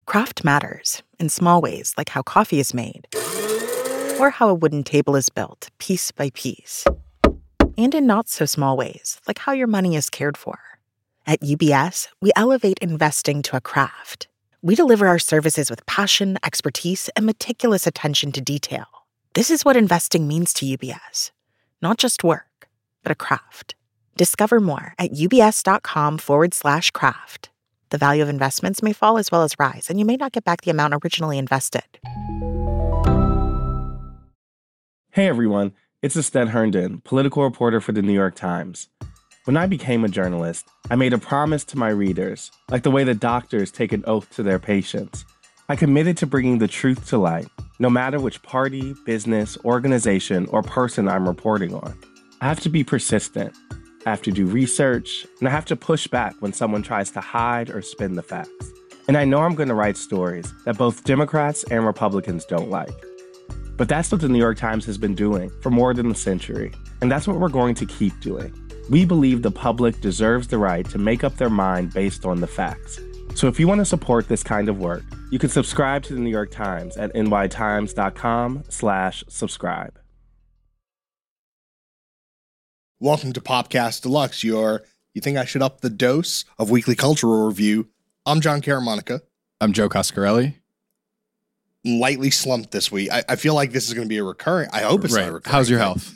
Craft matters in small ways, like how coffee is made, or how a wooden table is built piece by piece, and in not so small ways, like how your money is cared for. At UBS, we elevate investing to a craft. We deliver our services with passion, expertise, and meticulous attention to detail. This is what investing means to UBS. Not just work, but a craft. Discover more at ubs.com/craft. The value of investments may fall as well as rise, and you may not get back the amount originally invested. Hey everyone, it's Asten Herndon, political reporter for the New York Times. When I became a journalist, I made a promise to my readers, like the way that doctors take an oath to their patients. I committed to bringing the truth to light, no matter which party, business, organization, or person I'm reporting on. I have to be persistent. I have to do research, and I have to push back when someone tries to hide or spin the facts. And I know I'm going to write stories that both Democrats and Republicans don't like. But that's what the New York Times has been doing for more than a century, and that's what we're going to keep doing. We believe the public deserves the right to make up their mind based on the facts. So if you want to support this kind of work, you can subscribe to the New York Times at nytimes.com/subscribe. Welcome to Popcast Deluxe, you think I should up the dose of weekly cultural review. I'm John Caramonica. I'm Joe Coscarelli. Lightly slumped this week. I feel like this is going to be a recurring. I hope it's not a recurring. How's your health?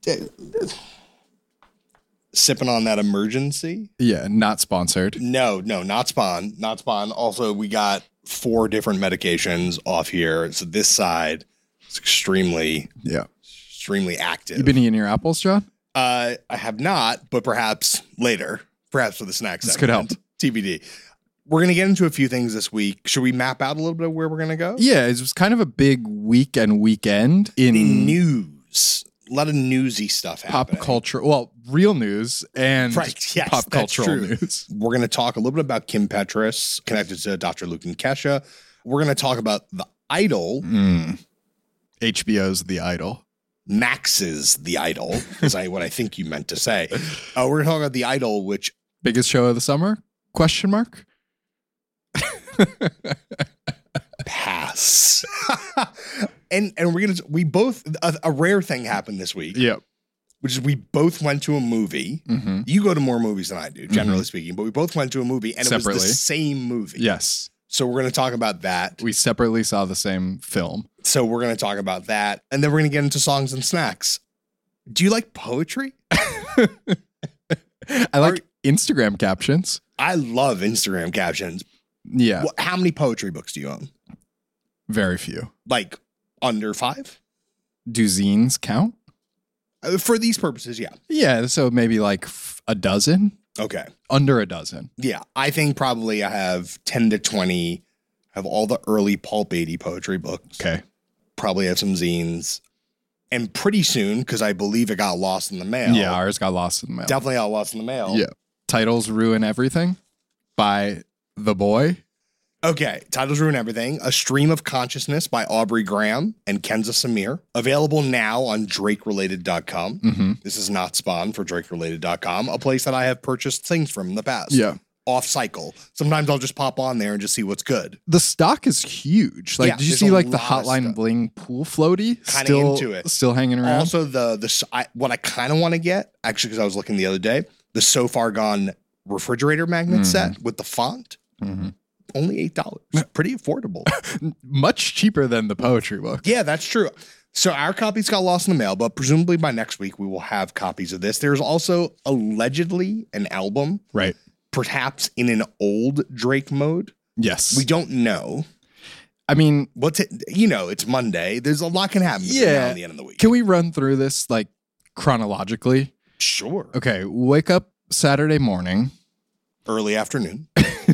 Sipping on that emergency. Yeah, not sponsored. No, not Spawn. Not Spawn. Also, we got 4 different medications off here. So this side is extremely active. You been eating your apples, John? I have not, but perhaps later. Perhaps for the snacks. This could help. TBD. We're going to get into a few things this week. Should we map out a little bit of where we're going to go? Yeah, it was kind of a big week and weekend in news. A lot of newsy stuff happening. Pop culture. Well, real news and pop cultural news. We're going to talk a little bit about Kim Petras connected to Dr. Luke and Kesha. We're going to talk about The Idol. HBO's The Idol. Max's The Idol is what I think you meant to say. We're going to talk about The Idol, which... Biggest show of the summer? Question mark? Pass. and we both a rare thing happened this week. Yep. Which is we both went to a movie. Mm-hmm. You go to more movies than I do, generally speaking, but we both went to a movie and separately. It was the same movie. Yes. So we're going to talk about that. We separately saw the same film. So we're going to talk about that. And then we're going to get into songs and snacks. Do you like poetry? I like Instagram captions. I love Instagram captions. Yeah. How many poetry books do you own? Very few. Like under 5? Do zines count? For these purposes, yeah. Yeah, so maybe like a dozen. Okay. Under a dozen. Yeah, I think probably I have 10 to 20. I have all the early Pulp 80 poetry books. Okay. Probably have some zines. And pretty soon, because I believe it got lost in the mail. Yeah, ours got lost in the mail. Definitely got lost in the mail. Yeah. Titles Ruin Everything by The Boy. Okay, Titles Ruin Everything. A Stream of Consciousness by Aubrey Graham and Kenza Samir. Available now on DrakeRelated.com. Mm-hmm. This is not Spawn for DrakeRelated.com, a place that I have purchased things from in the past. Yeah. Off cycle. Sometimes I'll just pop on there and just see what's good. The stock is huge. Like, did you see like the Hotline Bling pool floaty? Kind of into it. Still hanging around. Also, what I kind of want to get, actually, because I was looking the other day, the So Far Gone refrigerator magnet set with the font. Mm-hmm. Only $8. Pretty affordable. Much cheaper than the poetry book. Yeah, that's true. So our copies got lost in the mail, but presumably by next week we will have copies of this. There's also allegedly an album. Right. Perhaps in an old Drake mode. Yes. We don't know. I mean, it's Monday. There's a lot can happen between now and the end of the week. Can we run through this like chronologically? Sure. Okay. Wake up Saturday morning. Early afternoon.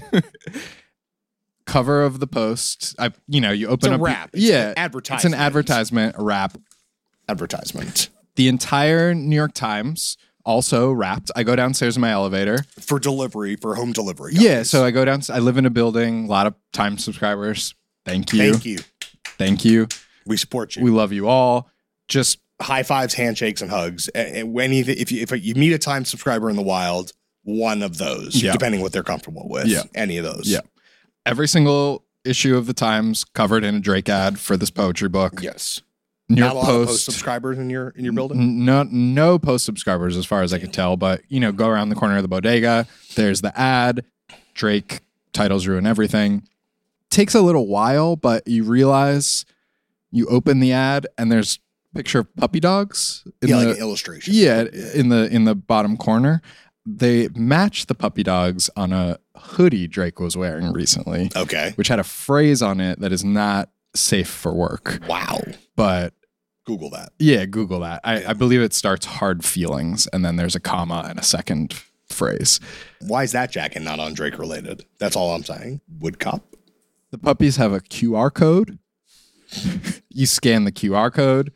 Cover of the Post. You open up. Wrap. It's an advertisement. It's an advertisement, a wrap. Advertisement. The entire New York Times also wrapped. I go downstairs in my elevator. For delivery, for home delivery. Yeah, so I go down. I live in a building, a lot of Times subscribers. Thank you. Thank you. Thank you. We support you. We love you all. Just high fives, handshakes, and hugs. And if you meet a Times subscriber in the wild, one of those, depending what they're comfortable with. Yeah. Any of those. Yeah. Every single issue of the Times covered in a Drake ad for this poetry book. Yes. New Not York a lot of Post. post subscribers in your building. No post subscribers as far as I could tell, but go around the corner of the bodega. There's the ad. Drake, titles ruin everything. Takes a little while, but you realize you open the ad and there's a picture of puppy dogs. Like an illustration. Yeah, in the bottom corner. They match the puppy dogs on a hoodie Drake was wearing recently. Okay. Which had a phrase on it that is not safe for work. Wow. But Google that. yeah, Google that. I believe it starts hard feelings and then there's a comma and a second phrase. Why is that jacket not on Drake related? That's all I'm saying. Wood cop. The puppies have a QR code. You scan the QR code.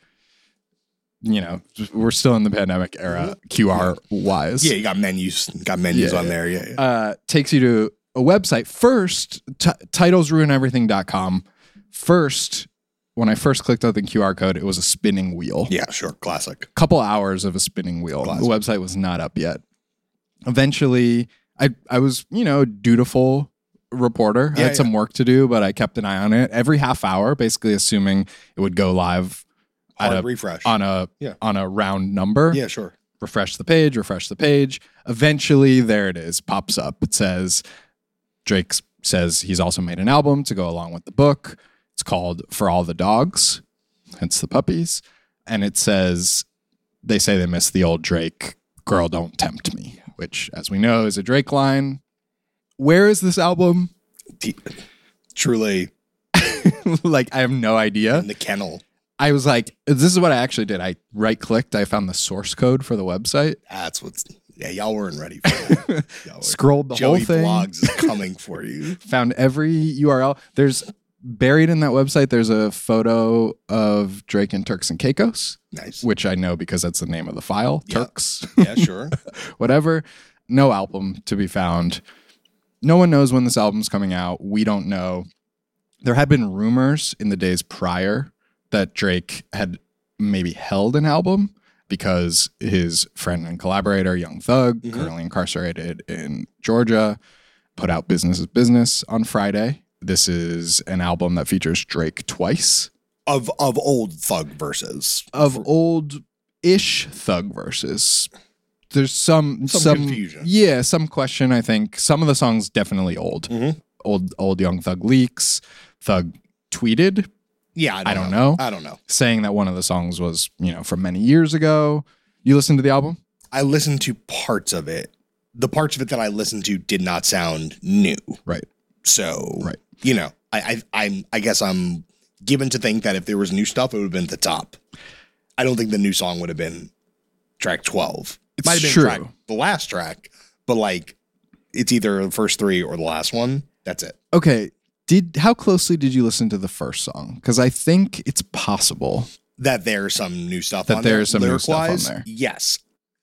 We're still in the pandemic era, QR wise. Yeah, you got menus. On there. Yeah. Takes you to a website. First, titlesruineverything.com. First, when I first clicked on the QR code, it was a spinning wheel. Yeah, sure. Classic. Couple hours of a spinning wheel. Classic. The website was not up yet. Eventually, I was, a dutiful reporter. I had some work to do, but I kept an eye on it every half hour, basically assuming it would go live Refresh on a round number. Yeah, sure. Refresh the page. Eventually, there it is. Pops up. It says, Drake says he's also made an album to go along with the book. It's called For All the Dogs, hence the puppies. And it says, they say they miss the old Drake, Girl Don't Tempt Me, which, as we know, is a Drake line. Where is this album? Truly. I have no idea. In the kennel. I was like, this is what I actually did. I right-clicked. I found the source code for the website. Y'all weren't ready for that. Scrolled the whole thing. Joey Blogs is coming for you. Found every URL. There's buried in that website, there's a photo of Drake and Turks and Caicos. Nice. Which I know because that's the name of the file. Yep. Turks. Yeah, sure. Whatever. No album to be found. No one knows when this album's coming out. We don't know. There had been rumors in the days prior that Drake had maybe held an album because his friend and collaborator, Young Thug, currently incarcerated in Georgia, put out Business is Business on Friday. This is an album that features Drake twice. Of old Thug verses. Of old-ish Thug verses. There's some confusion. Yeah, some question, I think. Some of the songs definitely old. Old Young Thug leaks. Thug tweeted. Yeah, I don't know. Saying that one of the songs was, from many years ago. You listened to the album? I listened to parts of it. The parts of it that I listened to did not sound new. Right. So, right. I guess I'm given to think that if there was new stuff, it would have been at the top. I don't think the new song would have been track 12. It might have been the last track, but it's either the first three or the last one. That's it. Okay. How closely did you listen to the first song? Because I think it's possible that there's some new stuff on there. That there's some new stuff on there. Yes.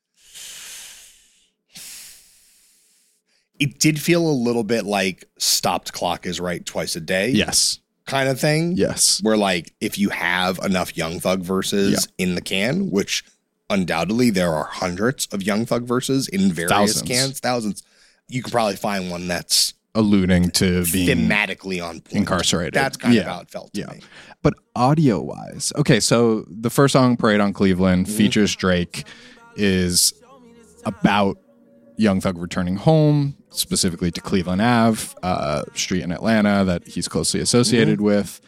It did feel a little bit like Stopped Clock is Right Twice a Day. Yes. Kind of thing. Yes. Where if you have enough Young Thug verses in the can, which undoubtedly there are hundreds of Young Thug verses in various cans, thousands, you can probably find one that's alluding to being thematically on point. Incarcerated. That's kind of how it felt to me. But audio wise, okay, so the first song, Parade on Cleveland, features Drake, is about Young Thug returning home, specifically to Cleveland Ave, street in Atlanta that he's closely associated with.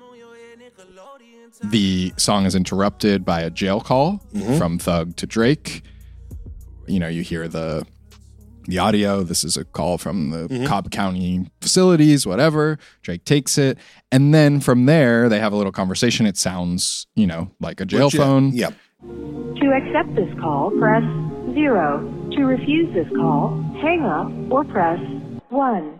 The song is interrupted by a jail call from Thug to Drake. You hear the audio. This is a call from the Cobb County facilities, whatever. Drake takes it. And then from there, they have a little conversation. It sounds, like a jail phone. Yep. To accept this call, press 0. To refuse this call, hang up or press 1.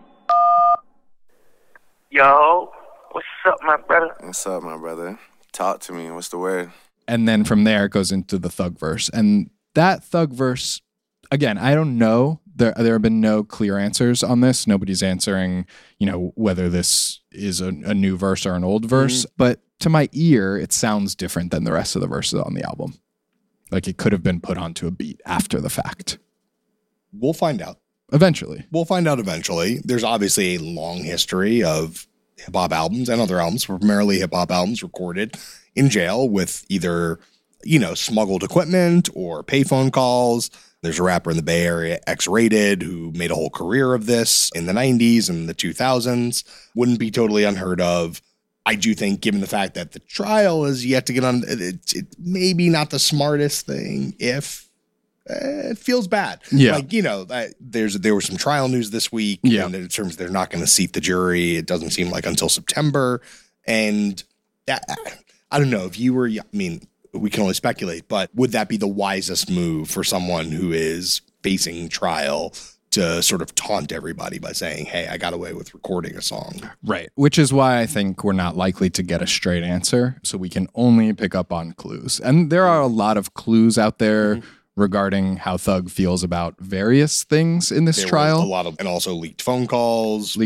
Yo, what's up, my brother? What's up, my brother? Talk to me. What's the word? And then from there, it goes into the Thug verse. And that Thug verse, again, I don't know. There have been no clear answers on this. Nobody's answering, whether this is a new verse or an old verse. But to my ear, it sounds different than the rest of the verses on the album. Like it could have been put onto a beat after the fact. We'll find out. Eventually. We'll find out eventually. There's obviously a long history of hip hop albums and other albums, primarily hip hop albums recorded in jail with either, smuggled equipment or payphone calls. There's a rapper in the Bay Area, X-Rated, who made a whole career of this in the 90s and the 2000s. Wouldn't be totally unheard of. I do think, given the fact that the trial is yet to get on, it maybe not the smartest thing if it feels bad. Yeah. There was some trial news this week. Yeah. And in terms of they're not going to seat the jury, it doesn't seem like until September. And I don't know if you were, we can only speculate, but would that be the wisest move for someone who is facing trial to sort of taunt everybody by saying, hey, I got away with recording a song? Right. Which is why I think we're not likely to get a straight answer. So we can only pick up on clues. And there are a lot of clues out there regarding how Thug feels about various things in this trial. A lot of, and also leaked phone calls,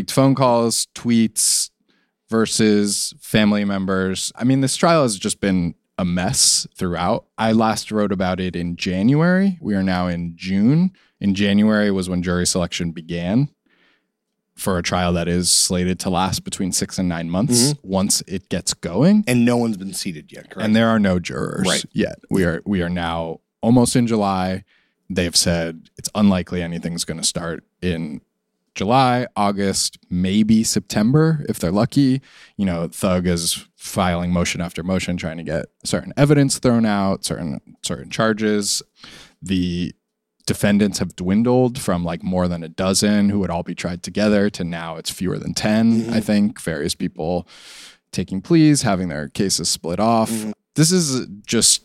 tweets versus family members. I mean, this trial has just been a mess throughout. I last wrote about it in January. We are now in June. In January was when jury selection began for a trial that is slated to last between 6 and 9 months once it gets going. And no one's been seated yet, correct? And there are no jurors yet. We are now almost in July. They've said it's unlikely anything's going to start in July, August, maybe September if they're lucky. Thug is filing motion after motion trying to get certain evidence thrown out, certain charges. The defendants have dwindled from like more than a dozen who would all be tried together to now it's fewer than 10, I think. Various people taking pleas, having their cases split off. This is just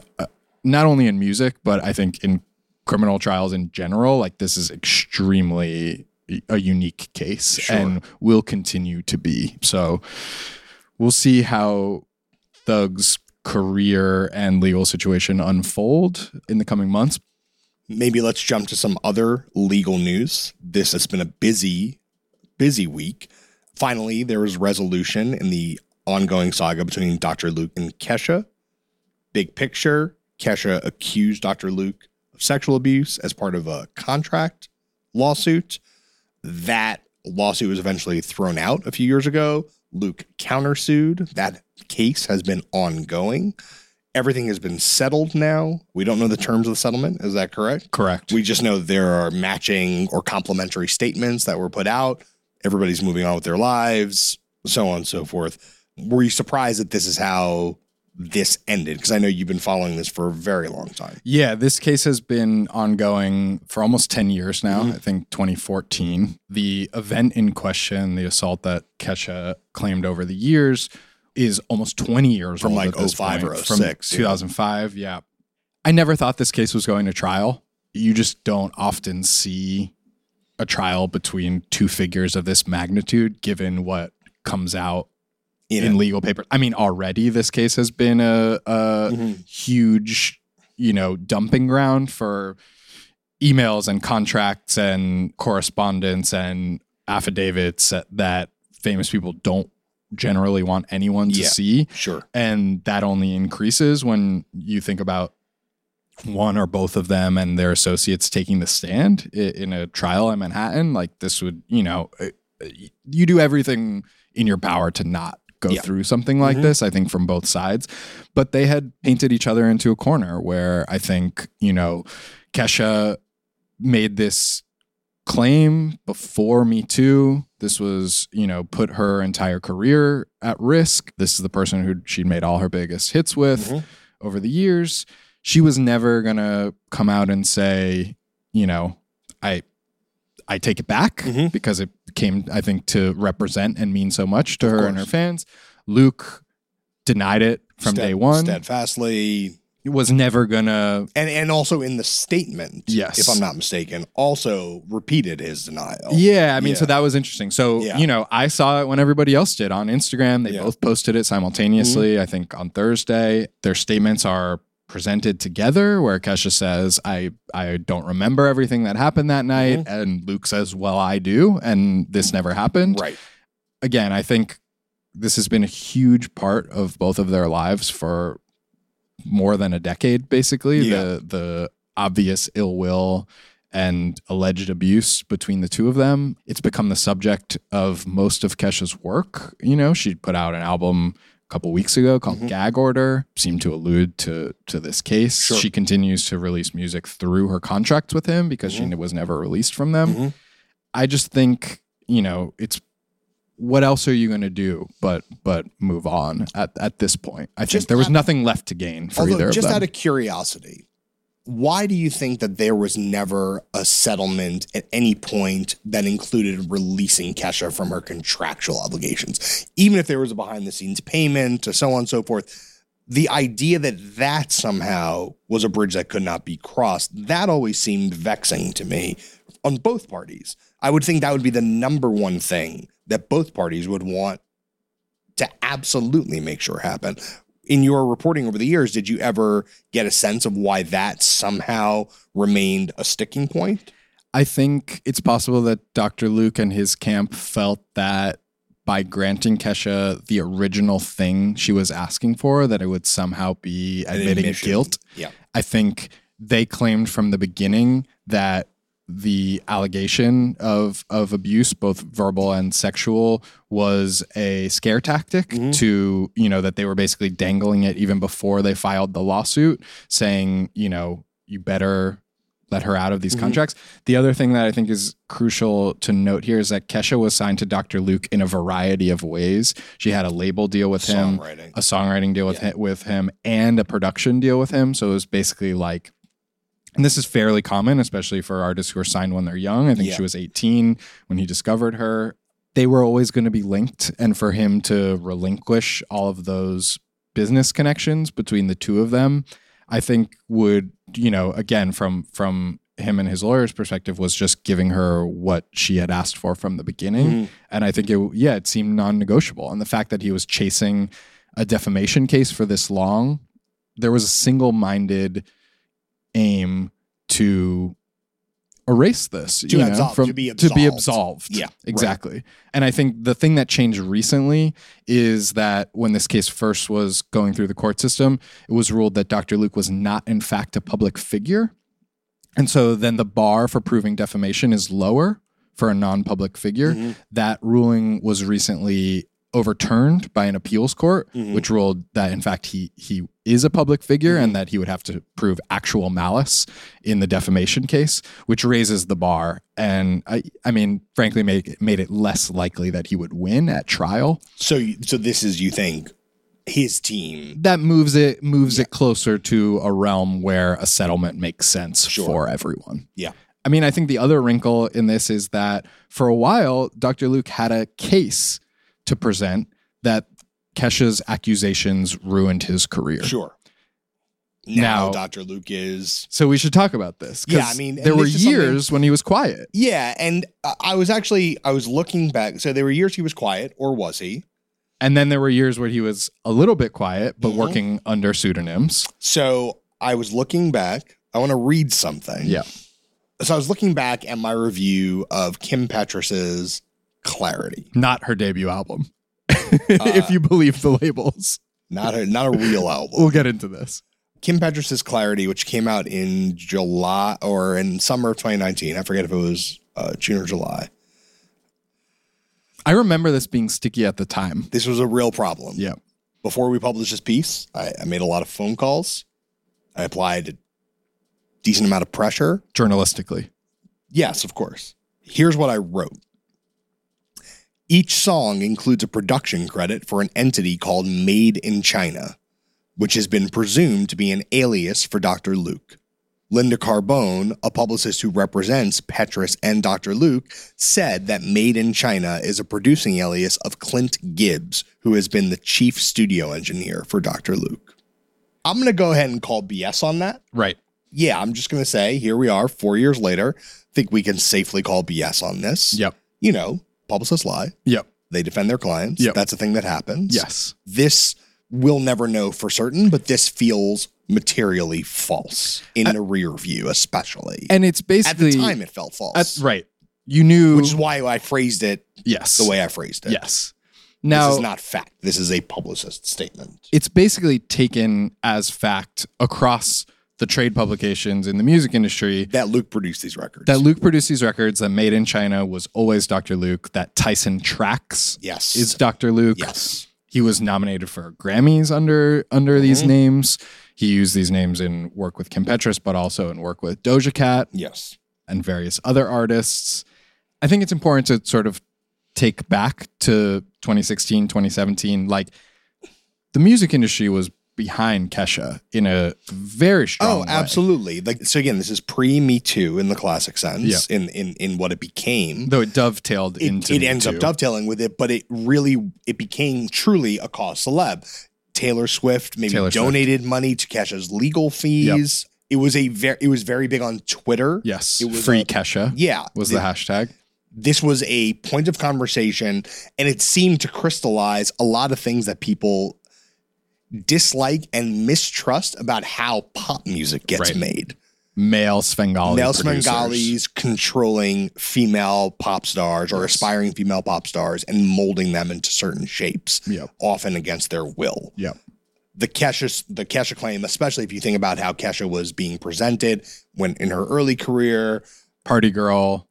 not only in music, but I think in criminal trials in general, like this is extremely a unique case and will continue to be. So we'll see how Thug's career and legal situation unfold in the coming months. Maybe let's jump to some other legal news. This has been a busy week. Finally, there was resolution in the ongoing saga between Dr. Luke and Kesha. Big picture, Kesha accused Dr. Luke of sexual abuse as part of a contract lawsuit. That lawsuit was eventually thrown out a few years ago. Luke countersued. That case has been ongoing. Everything has been settled now. We don't know the terms of the settlement. Is that correct? Correct. We just know there are matching or complementary statements that were put out. Everybody's moving on with their lives, so on and so forth. Were you surprised that this is how this ended? Because I know you've been following this for a very long time. Yeah, this case has been ongoing for almost 10 years now. I think 2014. The event in question, the assault that Kesha claimed over the years, is almost 20 years from old. Like 05 or 06. From 2005, yeah. I never thought this case was going to trial. You just don't often see a trial between two figures of this magnitude, given what comes out in legal papers. I mean, already this case has been a huge, dumping ground for emails and contracts and correspondence and affidavits that famous people don't generally want anyone to see. Sure. And that only increases when you think about one or both of them and their associates taking the stand in a trial in Manhattan. Like this would, you do everything in your power to not go through something like this, I think, from both sides. But they had painted each other into a corner where I think, Kesha made this claim before Me Too. This was, put her entire career at risk. This is the person who she'd made all her biggest hits with over the years. She was never going to come out and say, I take it back because it came, I think, to represent and mean so much to her and her fans. Luke denied it from day one. Steadfastly. It was never gonna. And also in the statement, yes, if I'm not mistaken, also repeated his denial. Yeah, I mean, so that was interesting. So, I saw it when everybody else did on Instagram. They both posted it simultaneously, I think on Thursday. Their statements are presented together where Kesha says, I don't remember everything that happened that night. And Luke says, well, I do. And this never happened. Right. Again, I think this has been a huge part of both of their lives for more than a decade, basically. The obvious ill will and alleged abuse between the two of them. It's become the subject of most of Kesha's work. You know, she put out an album a couple weeks ago called Gag Order, seemed to allude to this case. Sure. She continues to release music through her contracts with him because she was never released from them. I just think, you know, it's what else are you going to do but move on at this point? I think there was nothing left to gain for either of them. Just out of curiosity, why do you think that there was never a settlement at any point that included releasing Kesha from her contractual obligations? Even if there was a behind-the-scenes payment or so on and so forth, the idea that somehow was a bridge that could not be crossed, that always seemed vexing to me on both parties. I would think that would be the number one thing that both parties would want to absolutely make sure happen. In your reporting over the years, did you ever get a sense of why that somehow remained a sticking point? I think it's possible that Dr. Luke and his camp felt that by granting Kesha the original thing she was asking for, that it would somehow be admitting guilt. Yeah. I think they claimed from the beginning that the allegation of abuse, both verbal and sexual, was a scare tactic to, you know, that they were basically dangling it even before they filed the lawsuit, saying, you know, you better let her out of these contracts. The other thing that I think is crucial to note here is that Kesha was signed to Dr. Luke in a variety of ways. She had a label deal with him, a songwriting deal with him, and a production deal with him. So it was basically like, and this is fairly common, especially for artists who are signed when they're young. I think she was 18 when he discovered her. They were always going to be linked. And for him to relinquish all of those business connections between the two of them, I think would, you know, again, from him and his lawyer's perspective, was just giving her what she had asked for from the beginning. And I think it seemed non-negotiable. And the fact that he was chasing a defamation case for this long, there was a single-minded aim to erase this, to be absolved. Yeah, exactly. Right. And I think the thing that changed recently is that when this case first was going through the court system, it was ruled that Dr. Luke was not in fact a public figure. And so then the bar for proving defamation is lower for a non-public figure. That ruling was recently overturned by an appeals court, which ruled that in fact he is a public figure and that he would have to prove actual malice in the defamation case, which raises the bar. And I mean, frankly, made it less likely that he would win at trial. So this is, you think, his team that moves it closer to a realm where a settlement makes sense for everyone. Yeah. I mean, I think the other wrinkle in this is that for a while, Dr. Luke had a case to present that Kesha's accusations ruined his career. Sure. Now Dr. Luke is... So we should talk about this. Yeah, I mean... There were years when he was quiet. Yeah, and I was looking back. So there were years he was quiet, or was he? And then there were years where he was a little bit quiet, but working under pseudonyms. So I was looking back. I want to read something. Yeah. So I was looking back at my review of Kim Petras's Clarity. Not her debut album, if you believe the labels. Not a real album. We'll get into this. Kim Petras's Clarity, which came out in July or in summer of 2019. I forget if it was June or July. I remember this being sticky at the time. This was a real problem. Yeah. Before we published this piece, I made a lot of phone calls. I applied a decent amount of pressure. Journalistically. Yes, of course. Here's what I wrote. Each song includes a production credit for an entity called Made in China, which has been presumed to be an alias for Dr. Luke. Linda Carbone, a publicist who represents Petras and Dr. Luke, said that Made in China is a producing alias of Clint Gibbs, who has been the chief studio engineer for Dr. Luke. I'm going to go ahead and call BS on that. Right. Yeah, I'm just going to say, here we are 4 years later. I think we can safely call BS on this. Yep. You know, publicists lie. Yep. They defend their clients. Yep. That's a thing that happens. Yes. This we'll never know for certain, but this feels materially false in the rear view, especially. And it's basically... At the time, it felt false. Right. You knew... Which is why I phrased it the way I phrased it. Yes. Now, this is not fact. This is a publicist statement. It's basically taken as fact across the trade publications in the music industry. That Luke produced these records. That Made in China was always Dr. Luke. That Tyson Tracks is Dr. Luke. Yes. He was nominated for Grammys under these names. He used these names in work with Kim Petras, but also in work with Doja Cat. Yes. And various other artists. I think it's important to sort of take back to 2016, 2017. Like, the music industry was behind Kesha in a very strong way. Absolutely. Like, so again, this is pre-Me Too in the classic sense, in what it became. Though it dovetailed into it ends up dovetailing with it, but it became truly a cause celeb. Taylor Swift donated money to Kesha's legal fees. Yep. It was very big on Twitter. Yes. It was Free Kesha. Yeah. Was the hashtag. This was a point of conversation, and it seemed to crystallize a lot of things that people dislike and mistrust about how pop music gets made. Male Svengalis controlling female pop stars or aspiring female pop stars and molding them into certain shapes, often against their will. Yep. The Kesha claim, especially if you think about how Kesha was being presented when in her early career, party girl,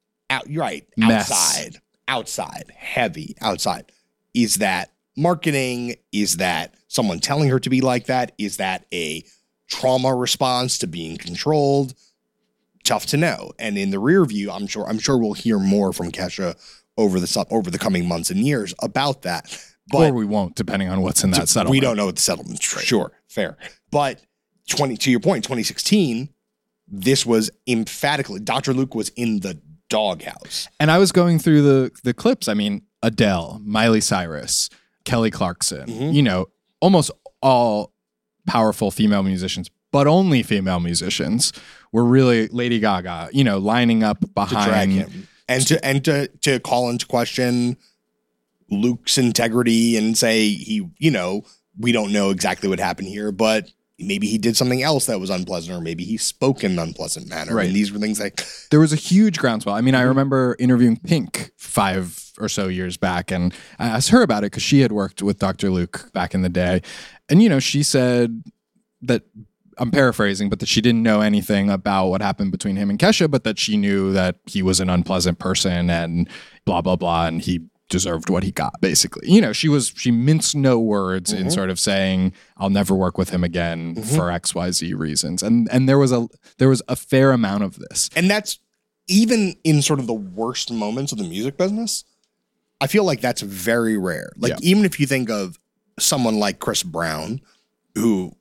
outside, heavy outside. Is that marketing? Is that someone telling her to be like that? Is that a trauma response to being controlled? Tough to know. And in the rear view, I'm sure we'll hear more from Kesha over the coming months and years about that. But, or we won't, depending on what's in that settlement. We don't know what the settlement's. Right. Sure, fair. But to your point, 2016, this was emphatically Dr. Luke was in the doghouse. And I was going through the clips. I mean, Adele, Miley Cyrus, Kelly Clarkson, almost all powerful female musicians, but only female musicians were really Lady Gaga, lining up behind to drag him and to call into question Luke's integrity and say we don't know exactly what happened here, but maybe he did something else that was unpleasant, or maybe he spoke in an unpleasant manner. Right. And these were things like there was a huge groundswell. I mean, I remember interviewing Pink 5 or so years back, and I asked her about it because she had worked with Dr. Luke back in the day. And, she said that, I'm paraphrasing, but that she didn't know anything about what happened between him and Kesha, but that she knew that he was an unpleasant person and blah, blah, blah. And he deserved what he got, basically. She minced no words in sort of saying, I'll never work with him again for XYZ reasons. And there was a fair amount of this. And that's even in sort of the worst moments of the music business. I feel like that's very rare. Like, even if you think of someone like Chris Brown, who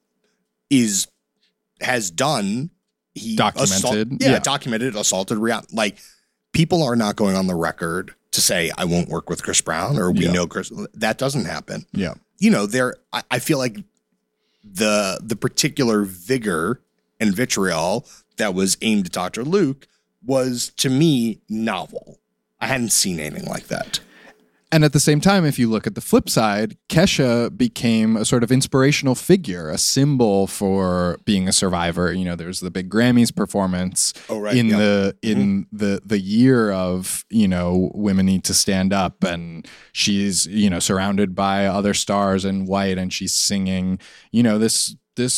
has done documented assaulted like, people are not going on the record to say I won't work with Chris Brown or we know Chris. That doesn't happen. Yeah. I feel like the particular vigor and vitriol that was aimed at Dr. Luke was, to me, novel. I hadn't seen anything like that. And at the same time, if you look at the flip side, Kesha became a sort of inspirational figure, a symbol for being a survivor. There's the big Grammys performance in the year of, women need to stand up, and she's, surrounded by other stars in white, and she's singing, this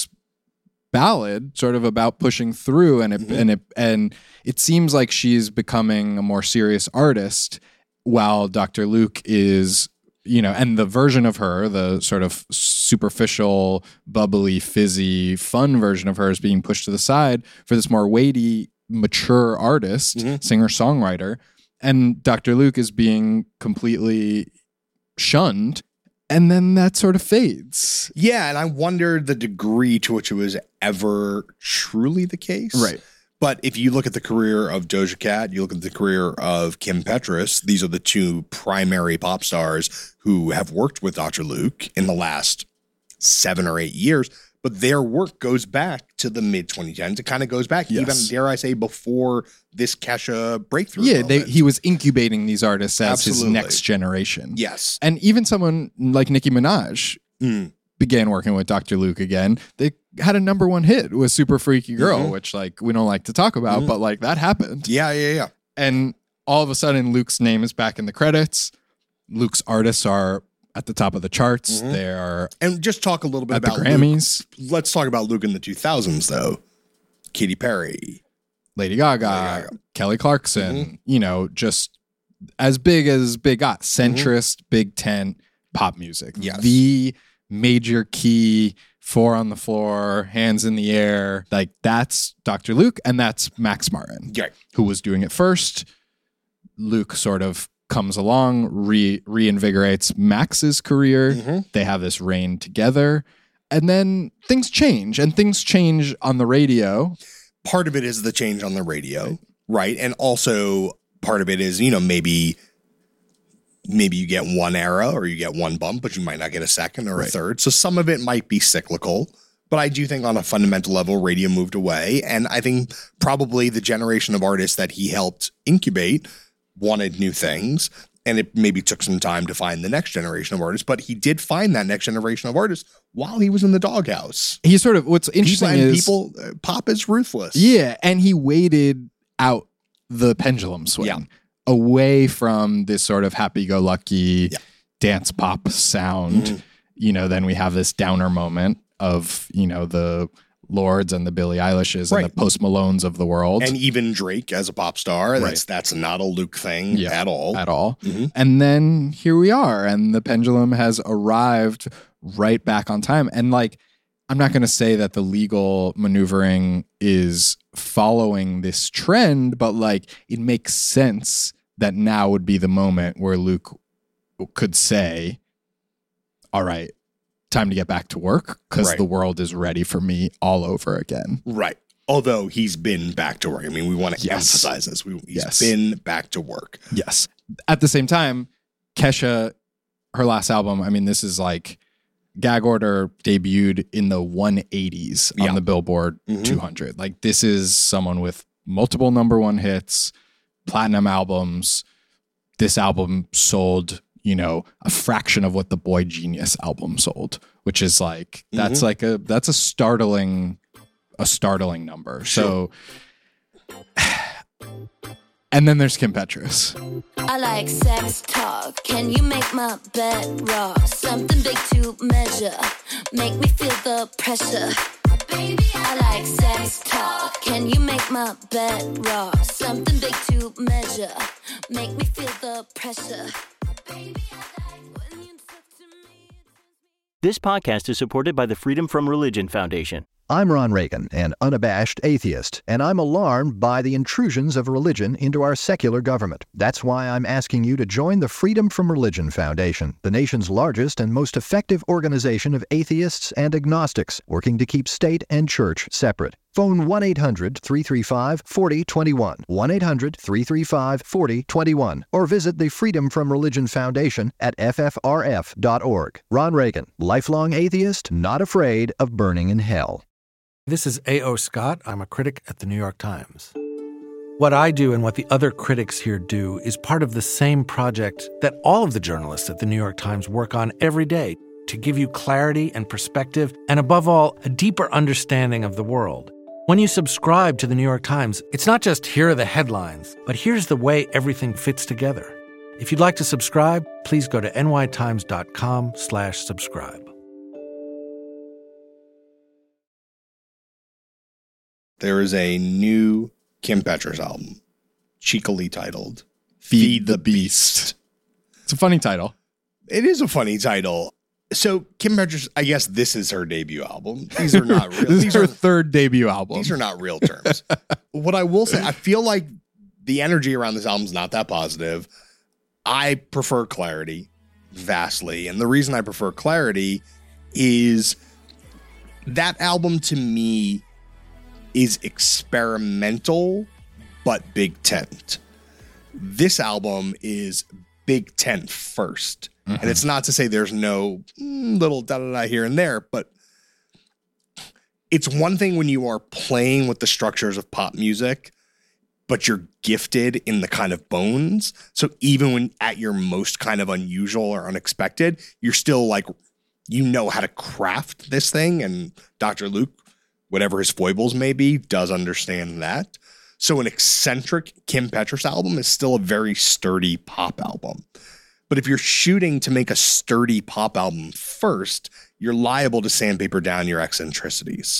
ballad sort of about pushing through, and it seems like she's becoming a more serious artist, while Dr. Luke is, and the version of her, the sort of superficial, bubbly, fizzy, fun version of her is being pushed to the side for this more weighty, mature artist, singer-songwriter. And Dr. Luke is being completely shunned. And then that sort of fades. Yeah, and I wonder the degree to which it was ever truly the case. Right. But if you look at the career of Doja Cat, you look at the career of Kim Petras, these are the two primary pop stars who have worked with Dr. Luke in the last 7 or 8 years. But their work goes back to the mid-2010s. It kind of goes back, even, dare I say, before this Kesha breakthrough. Yeah, he was incubating these artists as his next generation. Yes. And even someone like Nicki Minaj began working with Dr. Luke again. They had a #1 hit with Super Freaky Girl, which we don't like to talk about, but that happened. Yeah. And all of a sudden, Luke's name is back in the credits. Luke's artists are at the top of the charts. They are, and just talk a little bit about the Grammys. Luke. Let's talk about Luke in the 2000s, though. Katy Perry, Lady Gaga, Kelly Clarkson, just as big got. Centrist, big tent, pop music. Yes. The major key, 4 on the floor, hands in the air. Like, that's Dr. Luke, and that's Max Martin, who was doing it first. Luke sort of comes along, reinvigorates Max's career. They have this reign together. And then things change, on the radio. Part of it is the change on the radio, right? And also part of it is, maybe you get one era or you get one bump, but you might not get a second or a third. So some of it might be cyclical. But I do think on a fundamental level, radio moved away. And I think probably the generation of artists that he helped incubate wanted new things. And it maybe took some time to find the next generation of artists, but he did find that next generation of artists while he was in the doghouse. He sort of, what's interesting pop is ruthless. Yeah, and he waited out the pendulum swing away from this sort of happy-go-lucky dance pop sound. Then we have this downer moment of, the Lords and the Billie Eilishes and the Post Malones of the world. And even Drake as a pop star. That's not a Luke thing at all. At all. And then here we are, and the pendulum has arrived right back on time. And I'm not going to say that the legal maneuvering is following this trend, but it makes sense that now would be the moment where Luke could say, all right, time to get back to work because the world is ready for me all over again. Right. Although he's been back to work. I mean, we want to emphasize this. He's been back to work. Yes. At the same time, Kesha, her last album, I mean, this is Gag Order debuted in the 180s on the Billboard 200. This is someone with multiple #1 hits, platinum albums. This album sold a fraction of what the Boy Genius album sold, which is that's that's a startling number. Sure. So, and then there's Kim Petras. I like sex talk. Can you make my bed rock? Something big to measure. Make me feel the pressure. Baby, I like sex talk. Can you make my bed rock? Something big to measure. Make me feel the pressure. This podcast is supported by the Freedom From Religion Foundation. I'm Ron Reagan, an unabashed atheist, and I'm alarmed by the intrusions of religion into our secular government. That's why I'm asking you to join the Freedom From Religion Foundation, the nation's largest and most effective organization of atheists and agnostics, working to keep state and church separate. Phone 1-800-335-4021, 1-800-335-4021, or visit the Freedom From Religion Foundation at ffrf.org. Ron Reagan, lifelong atheist, not afraid of burning in hell. This is A.O. Scott. I'm a critic at the New York Times. What I do and what the other critics here do is part of the same project that all of the journalists at the New York Times work on every day to give you clarity and perspective and, above all, a deeper understanding of the world. When you subscribe to the New York Times, it's not just here are the headlines, but here's the way everything fits together. If you'd like to subscribe, please go to nytimes.com/subscribe. There is a new Kim Petras album, cheekily titled Feed the Beast. It's a funny title. It is a funny title. So Kim Petras, I guess this is her debut album. These are not real. This is her third debut album. These are not real terms. What I will say, I feel like the energy around this album is not that positive. I prefer Clarity vastly. And the reason I prefer Clarity is that album to me is experimental, but big tent. This album is big tent first. Mm-hmm. And it's not to say there's no little da-da-da here and there, but it's one thing when you are playing with the structures of pop music, but you're gifted in the kind of bones. So even when at your most kind of unusual or unexpected, you're still how to craft this thing. And Dr. Luke, whatever his foibles may be, does understand that. So an eccentric Kim Petras album is still a very sturdy pop album. But if you're shooting to make a sturdy pop album first, you're liable to sandpaper down your eccentricities.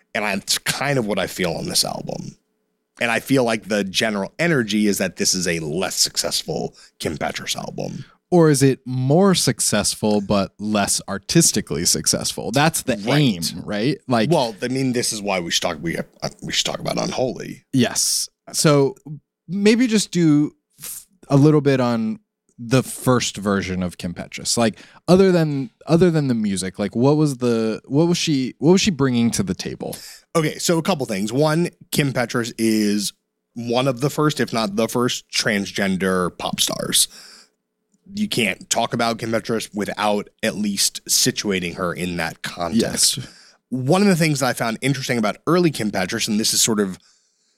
And that's kind of what I feel on this album. And I feel like the general energy is that this is a less successful Kim Petras album. Or is it more successful but less artistically successful? That's the aim, right? Like, well, I mean, this is why we should talk about Unholy. Yes. So maybe just do a little bit on the first version of Kim Petras. Like, other than the music, like what was she bringing to the table? Okay, so a couple things. One, Kim Petras is one of the first, if not the first, transgender pop stars. You can't talk about Kim Petras without at least situating her in that context. Yes. One of the things that I found interesting about early Kim Petras, and this is sort of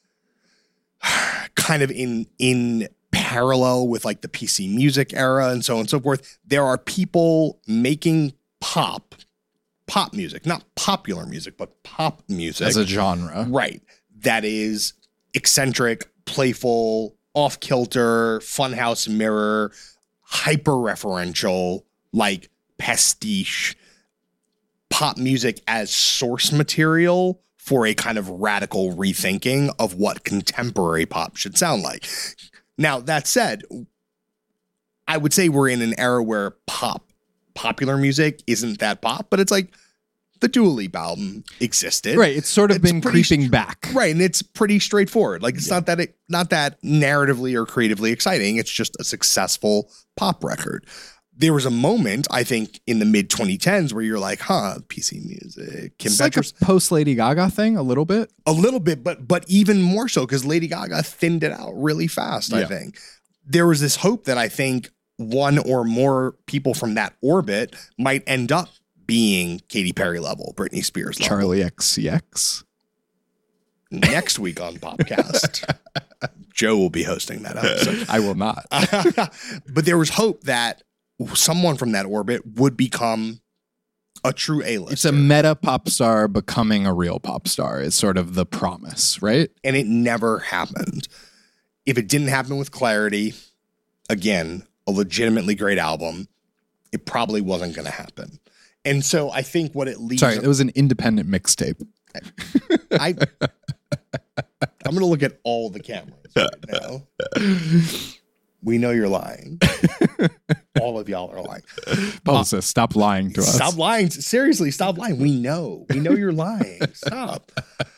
kind of in parallel with like the PC music era and so on and so forth, there are people making pop music, not popular music, but pop music. As a genre. Right. That is eccentric, playful, off-kilter, funhouse mirror, hyper-referential, like pastiche pop music as source material for a kind of radical rethinking of what contemporary pop should sound like. Now, that said, I would say we're in an era where popular music isn't that pop, but it's like the Dua Lipa album existed. Right. It's sort of been creeping back. Right. And it's pretty straightforward. Like, it's not that narratively or creatively exciting. It's just a successful pop record. There was a moment, I think, in the mid 2010s where you're like, PC music, Kim Petras. Like a post Lady Gaga thing, a little bit. A little bit, but even more so because Lady Gaga thinned it out really fast, I think. There was this hope that I think one or more people from that orbit might end up being Katy Perry level, Britney Spears level. Charlie XCX. Next week on Popcast, Joe will be hosting that episode. I will not. But there was hope that someone from that orbit would become a true A-lister. It's a meta pop star becoming a real pop star is sort of the promise, right? And it never happened. If it didn't happen with Clarity, again, a legitimately great album, it probably wasn't going to happen. And so I think what it leads... Sorry, it was an independent mixtape. I'm going to look at all the cameras right now. We know you're lying. All of y'all are lying. Publicist, stop lying to us. Stop lying. Seriously, stop lying. We know you're lying. Stop.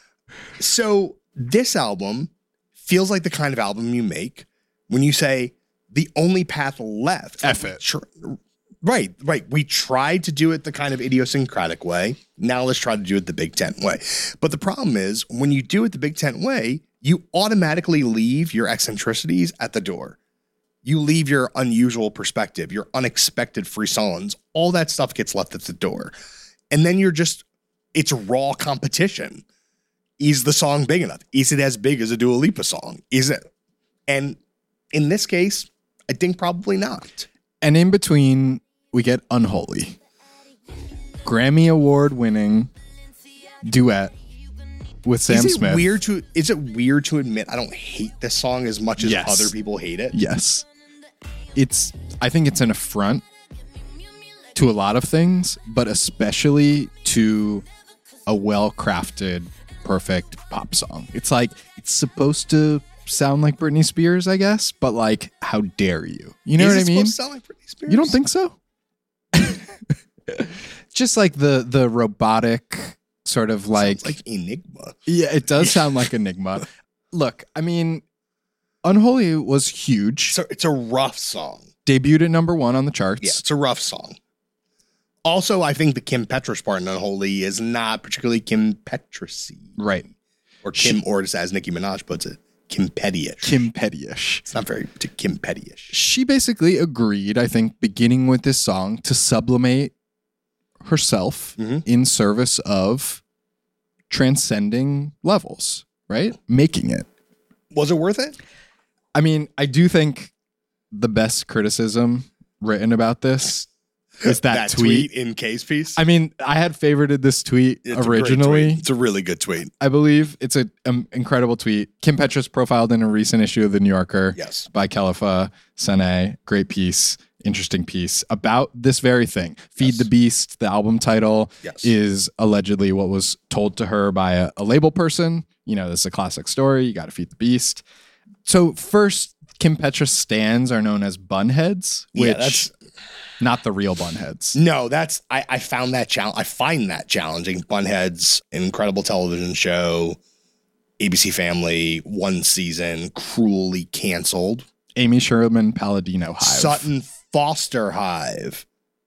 So this album feels like the kind of album you make when you say the only path left. F it. Right. We tried to do it the kind of idiosyncratic way. Now let's try to do it the Big Tent way. But the problem is when you do it the Big Tent way, you automatically leave your eccentricities at the door. You leave your unusual perspective, your unexpected frisons. All that stuff gets left at the door. And then it's raw competition. Is the song big enough? Is it as big as a Dua Lipa song? Is it? And in this case, I think probably not. And in between, we get Unholy. Grammy Award winning duet with Sam Smith. Is it weird to admit I don't hate this song as much as other people hate it? Yes. I think it's an affront to a lot of things, but especially to a well-crafted, perfect pop song. It's like, it's supposed to sound like Britney Spears, I guess, but like, how dare you? You know what I mean? Supposed to sound like Britney Spears? You don't think so? Just like the robotic sort of like... Sounds like Enigma. Yeah, it does sound like Enigma. Look, I mean, Unholy was huge. So it's a rough song. Debuted at number 1 on the charts. Yeah, it's a rough song. Also, I think the Kim Petras part in Unholy is not particularly Kim Petras-y. Right. Or as Nicki Minaj puts it, Kim Petty-ish. Kim Petty-ish. It's not very Kim Petty-ish. She basically agreed, I think, beginning with this song, to sublimate herself in service of transcending levels, right? Making it. Was it worth it? I mean, I do think the best criticism written about this is that tweet in Case Piece. I mean, I had favorited this tweet originally. It's a really good tweet. I believe it's an incredible tweet. Kim Petras profiled in a recent issue of The New Yorker by Khalifa Sane. Great piece interesting piece about this very thing. Feed the Beast, the album title, is allegedly what was told to her by a label person. You know, this is a classic story. You got to feed the beast. So first, Kim Petras stans are known as bunheads, which that's not the real bunheads. No, that's I found that I find that challenging. Bunheads, an incredible television show, ABC Family, one season, cruelly canceled. Amy Sherman Palladino Hive. Sutton Foster Hive.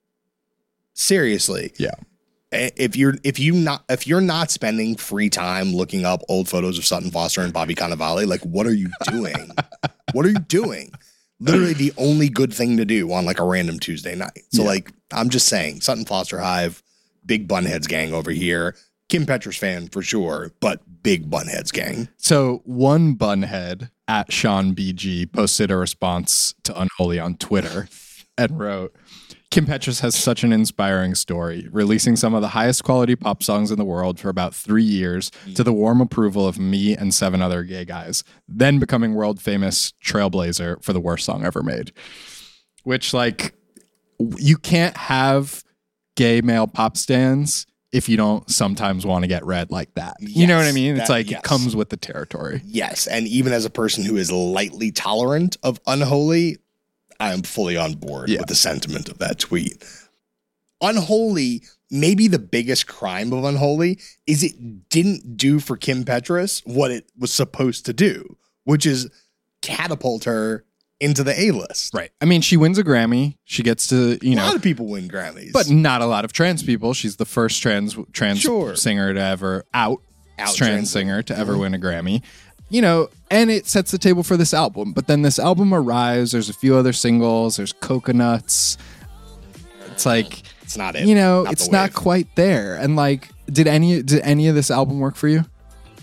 Seriously. Yeah. If you're not spending free time looking up old photos of Sutton Foster and Bobby Cannavale, like, what are you doing? What are you doing? Literally the only good thing to do on like a random Tuesday night. So like, I'm just saying, Sutton Foster Hive, big Bunheads gang over here. Kim Petras fan for sure, but big Bunheads gang. So one Bunhead at Sean BG posted a response to Unholy on Twitter and wrote, Kim Petras has such an inspiring story, releasing some of the highest quality pop songs in the world for about 3 years to the warm approval of me and 7 other gay guys, then becoming world famous trailblazer for the worst song ever made. Which, like, you can't have gay male pop stans if you don't sometimes want to get read like that. Yes, you know what I mean? It's like, it comes with the territory. Yes, and even as a person who is lightly tolerant of Unholy, I am fully on board with the sentiment of that tweet. Unholy, maybe the biggest crime of Unholy is it didn't do for Kim Petras what it was supposed to do, which is catapult her into the A-list. Right. I mean, she wins a Grammy. She gets to, a lot of people win Grammys. But not a lot of trans people. She's the first trans singer to ever trans singer to ever win a Grammy. You know, and it sets the table for this album. But then this album arrives. There's a few other singles. There's Coconuts. It's like, it's not it. You know, it's not quite there. And like, did any of this album work for you?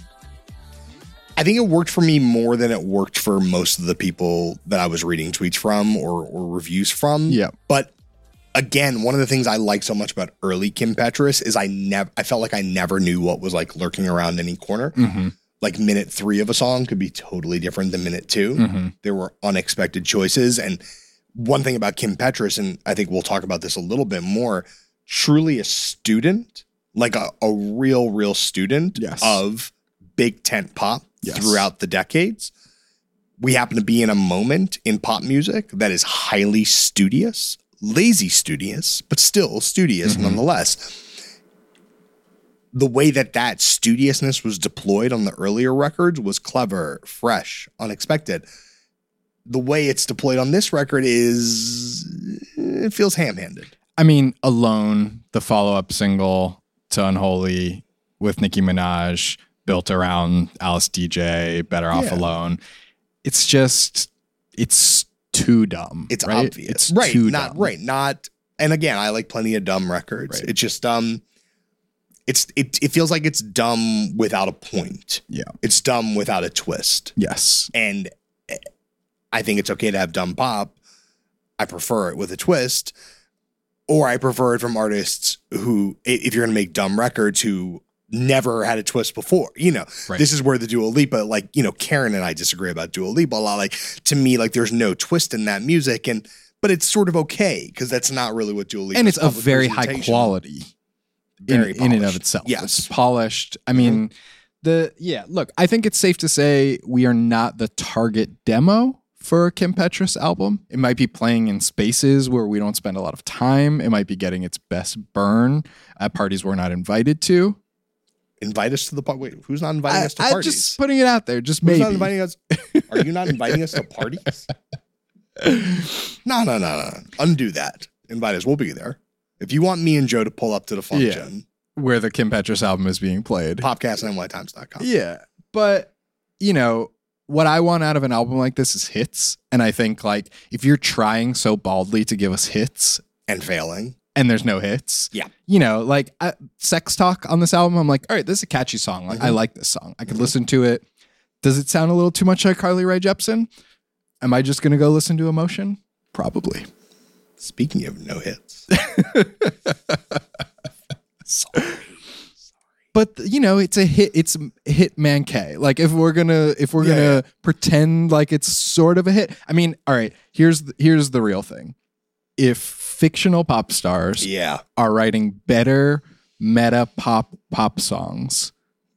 I think it worked for me more than it worked for most of the people that I was reading tweets from or reviews from. Yeah. But again, one of the things I like so much about early Kim Petras is I felt like I never knew what was like lurking around any corner. Mm-hmm. Like minute 3 of a song could be totally different than minute 2. Mm-hmm. There were unexpected choices. And one thing about Kim Petras, and I think we'll talk about this a little bit more, truly a student, like a real student of big tent pop throughout the decades. We happen to be in a moment in pop music that is highly studious, lazy studious, but still studious nonetheless. The way that studiousness was deployed on the earlier records was clever, fresh, unexpected. The way it's deployed on this record it feels ham-handed. I mean, Alone, the follow-up single to Unholy with Nicki Minaj, built around Alice DJ, Better Off Alone. It's too dumb. It's right? obvious. It's right. too Not dumb. right. Not, and again, I like plenty of dumb records. Right. It's just it feels like it's dumb without a point. Yeah. It's dumb without a twist. Yes. And I think it's okay to have dumb pop. I prefer it with a twist, or I prefer it from artists who, if you're going to make dumb records, who never had a twist before. You know, This is where the Dua Lipa, like, you know, Karen and I disagree about Dua Lipa a lot. Like, to me, like, there's no twist in that music, but it's sort of okay because that's not really what Dua Lipa. And it's a very high quality. In and of itself. Yes. It's polished. I mean, look, I think it's safe to say we are not the target demo for a Kim Petras album. It might be playing in spaces where we don't spend a lot of time. It might be getting its best burn at parties we're not invited to. Invite us to the party. Wait, who's not inviting us to parties? I'm just putting it out there. Just who's maybe. Not inviting us? Are you not inviting us to parties? No. Undo that. Invite us. We'll be there. If you want me and Joe to pull up to the function. Where the Kim Petras album is being played. Popcast@nytimes.com. Yeah. But, you know, what I want out of an album like this is hits. And I think, like, if you're trying so baldly to give us hits. And failing. And there's no hits. Yeah. You know, like, Sex Talk on this album, I'm like, all right, this is a catchy song. Like, I like this song. I could listen to it. Does it sound a little too much like Carly Rae Jepsen? Am I just going to go listen to Emotion? Probably. Speaking of no hits. Sorry. But you know, it's a hit. It's Hitman K. Like if we're gonna pretend like it's sort of a hit. I mean, all right. Here's the real thing. if fictional pop stars are writing better meta pop songs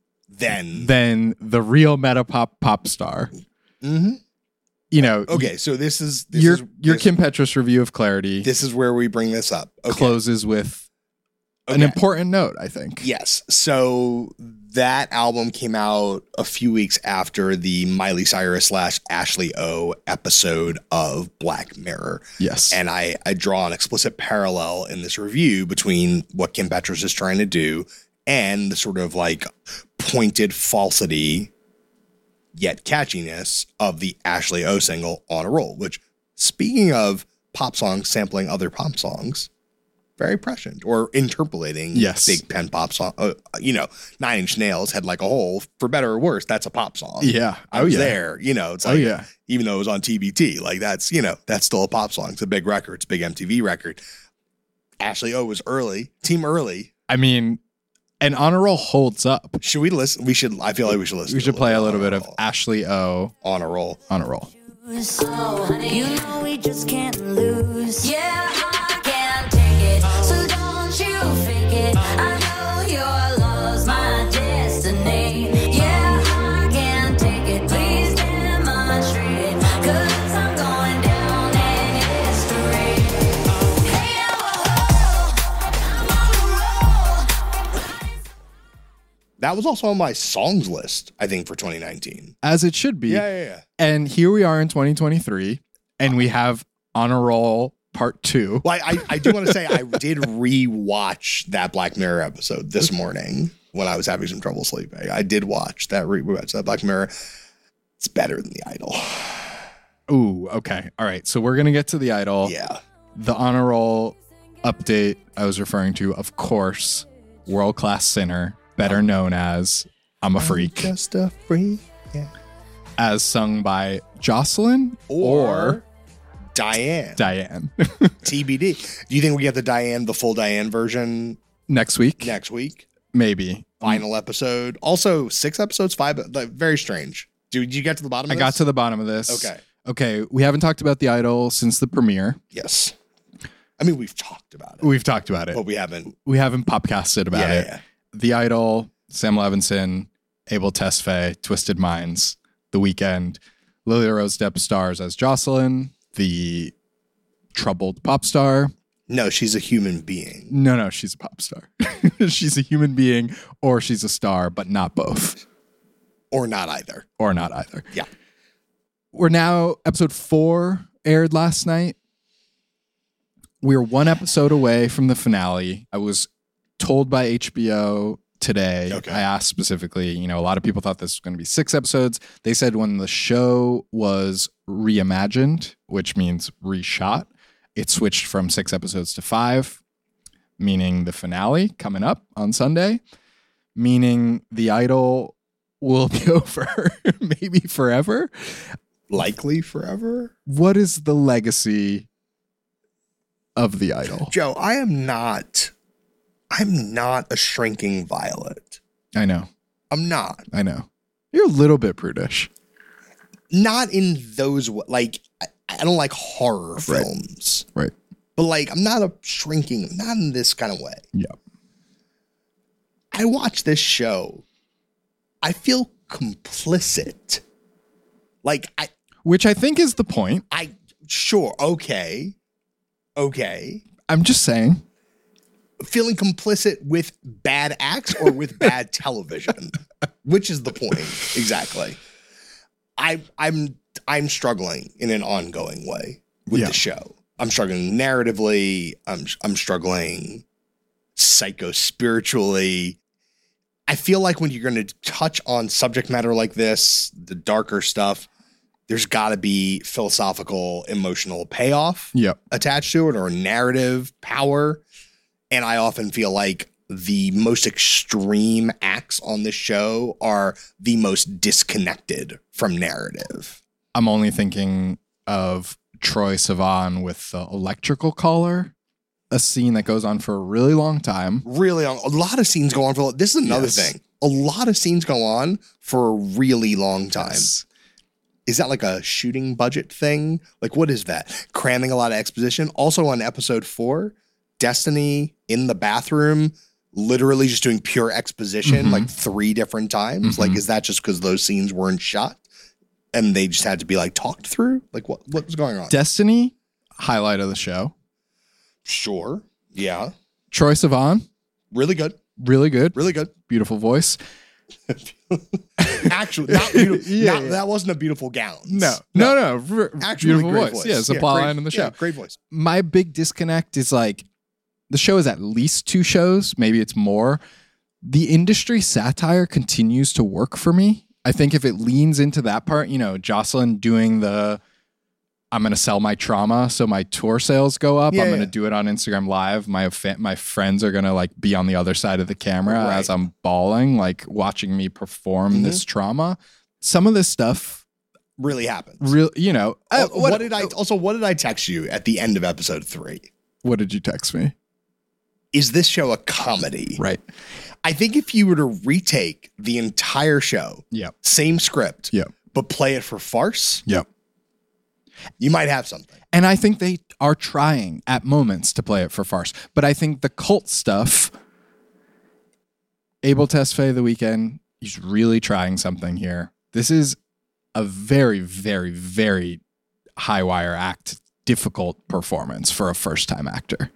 than the real meta pop star. Mm-hmm. You know, okay, so this is your Kim Petras review of Clarity. This is where we bring this up. Okay. Closes with an important note, I think. Yes. So that album came out a few weeks after the Miley Cyrus / Ashley O episode of Black Mirror. Yes. And I draw an explicit parallel in this review between what Kim Petras is trying to do and the sort of like pointed falsity yet catchiness of the Ashley O single On a Roll, which, speaking of pop songs sampling other pop songs, very prescient, or interpolating big pen pop song. You know, 9 Inch Nails had like a hole, for better or worse, that's a pop song. Yeah. I was there, you know, it's like, even though it was on TBT, like that's, you know, that's still a pop song. It's a big record. It's a big MTV record. Ashley O was early, team early. I mean, and On a Roll holds up. Should we listen? We should, I feel like we should listen. We should play a little bit of Ashley O. On a Roll. On a Roll. So, honey, you know we just can't lose. Yeah, I can't take it. So don't you fake it. I know your love's my destiny. Yeah, I can't take it. Please demonstrate it. 'Cause I'm going down in history. Hey, I'm on a roll. That was also on my songs list, I think, for 2019. As it should be. Yeah. And here we are in 2023, and we have On a Roll Part 2. Well, I do want to say I did re-watch that Black Mirror episode this morning when I was having some trouble sleeping. I did watch that rewatch that Black Mirror. It's better than The Idol. Ooh, okay. All right. So we're going to get to The Idol. Yeah. The On a Roll update I was referring to, of course, World Class Sinner, better known as I'm a Freak. Just a freak. Yeah. As sung by Jocelyn or Diane. TBD. Do you think we get the full Diane version next week? Maybe. Final episode. Also, 6 episodes, 5. Very strange. Did you get to the bottom of this? I got to the bottom of this. Okay. We haven't talked about The Idol since the premiere. Yes. I mean, we've talked about it. But we haven't popcasted about it. Yeah. The Idol, Sam Levinson, Abel Tesfaye, Twisted Minds, The Weeknd, Lily Rose Depp stars as Jocelyn, the troubled pop star. No, she's a human being. No, she's a pop star. She's a human being, or she's a star, but not both. Or not either. Yeah. We're now, episode 4 aired last night. We're 1 episode away from the finale. I was told by HBO today. Okay. I asked specifically, you know, a lot of people thought this was going to be 6 episodes. They said when the show was reimagined, which means reshot, it switched from 6 episodes to 5, meaning the finale coming up on Sunday, meaning The Idol will be over maybe forever. Likely forever. What is the legacy of The Idol? Joe, I'm not a shrinking violet. I know. I'm not. I know. You're a little bit prudish. Not in those, like, I don't like horror films. Right. But, like, I'm not not in this kind of way. Yeah. I watch this show. I feel complicit. Like, which I think is the point. Okay. I'm just saying. Feeling complicit with bad acts or with bad television, which is the point exactly. I'm struggling in an ongoing way with the show. I'm struggling narratively. I'm struggling psycho-spiritually. I feel like when you're going to touch on subject matter like this, the darker stuff, there's got to be philosophical, emotional payoff attached to it, or narrative power. And I often feel like the most extreme acts on this show are the most disconnected from narrative. I'm only thinking of Troye Sivan with the electrical collar, a scene that goes on for a really long time. Really long. A lot of scenes go on for, this is another thing. A lot of scenes go on for a really long time. Yes. Is that like a shooting budget thing? Like, what is that? Cramming a lot of exposition. Also on episode 4, Destiny in the bathroom, literally just doing pure exposition like 3 different times. Like, is that just because those scenes weren't shot and they just had to be like talked through? Like, what was going on? Destiny, highlight of the show. Sure. Yeah. Troye Sivan. Really good. Really good. Really good. Beautiful voice. Actually, not beautiful. That wasn't a beautiful gown. No. Actually, beautiful great voice. Yeah, it's a plot line in the show. Yeah, great voice. My big disconnect is like the show is at least 2 shows. Maybe it's more. The industry satire continues to work for me. I think if it leans into that part, Jocelyn doing I'm going to sell my trauma so my tour sales go up. I'm going to do it on Instagram Live. My friends are going to like be on the other side of the camera as I'm bawling, like watching me perform this trauma. Some of this stuff really happens. What did I text you at the end of episode 3? What did you text me? Is this show a comedy? Right. I think if you were to retake the entire show, same script, but play it for farce, you might have something. And I think they are trying at moments to play it for farce. But I think the cult stuff, Abel Tesfaye, The Weeknd, he's really trying something here. This is a very, very, very high wire act, difficult performance for a first-time actor.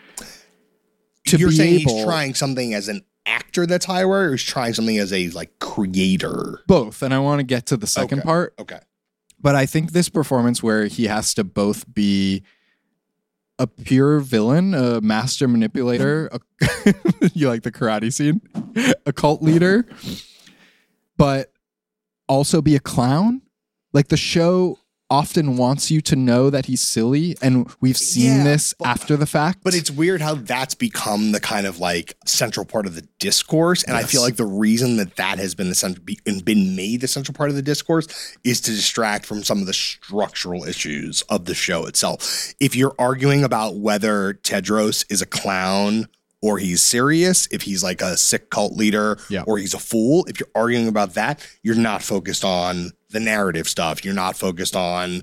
You're saying he's trying something as an actor that's high wire, or he's trying something as a like creator? Both. And I want to get to the second part. Okay. But I think this performance where he has to both be a pure villain, a master manipulator, you like the karate scene, a cult leader, but also be a clown. Like the show often wants you to know that he's silly, and we've seen this after the fact. But it's weird how that's become the kind of like central part of the discourse, and I feel like the reason that has been been made the central part of the discourse is to distract from some of the structural issues of the show itself. If you're arguing about whether Tedros is a clown or he's serious, if he's like a sick cult leader or he's a fool, if you're arguing about that, you're not focused on the narrative stuff. You're not focused on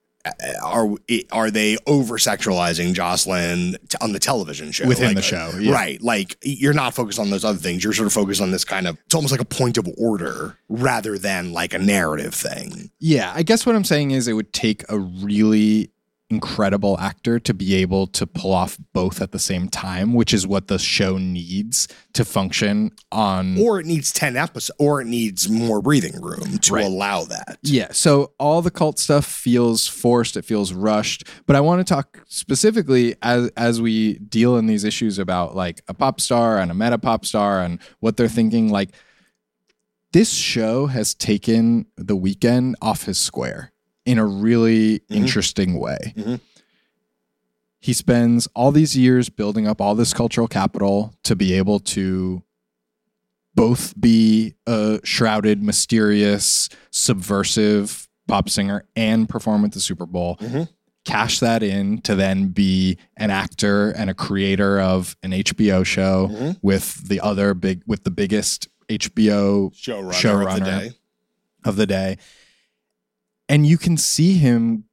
are they over-sexualizing Jocelyn on the television show? Within the show. Yeah. Right. Like you're not focused on those other things. You're sort of focused on this kind of, it's almost like a point of order rather than like a narrative thing. Yeah. I guess what I'm saying is it would take a really incredible actor to be able to pull off both at the same time, which is what the show needs to function on. Or it needs 10 episodes, or it needs more breathing room to allow that. Yeah. So all the cult stuff feels forced. It feels rushed. But I want to talk specifically as we deal in these issues about like a pop star and a meta pop star and what they're thinking. Like this show has taken The Weeknd off his square in a really interesting way. He spends all these years building up all this cultural capital to be able to both be a shrouded, mysterious, subversive pop singer and perform at the Super Bowl, cash that in to then be an actor and a creator of an HBO show with the biggest HBO showrunner of the day. And you can see him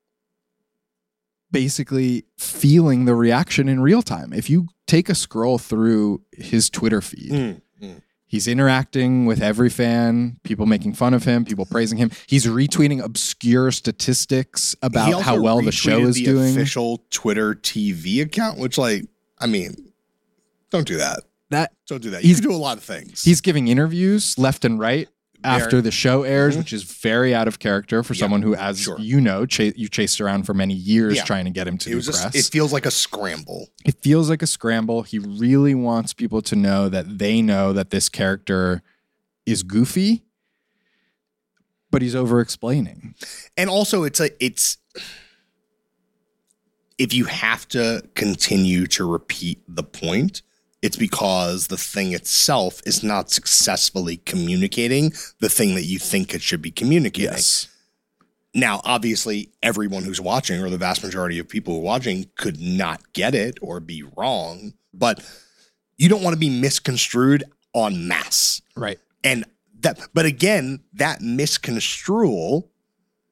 basically feeling the reaction in real time. If you take a scroll through his Twitter feed, he's interacting with every fan, people making fun of him, people praising him. He's retweeting obscure statistics about how well the show is doing. Official Twitter TV account, which don't do that. Don't do that. You can do a lot of things. He's giving interviews left and right after the show airs, which is very out of character for someone who, as you know, you chased around for many years trying to get him to do press. It feels like a scramble. It feels like a scramble. He really wants people to know that they know that this character is goofy, but he's over-explaining. And also, it's if you have to continue to repeat the point, it's because the thing itself is not successfully communicating the thing that you think it should be communicating. Yes. Now, obviously, everyone who's watching, or the vast majority of people who are watching, could not get it or be wrong, but you don't want to be misconstrued en masse. Right. And but again, that misconstrual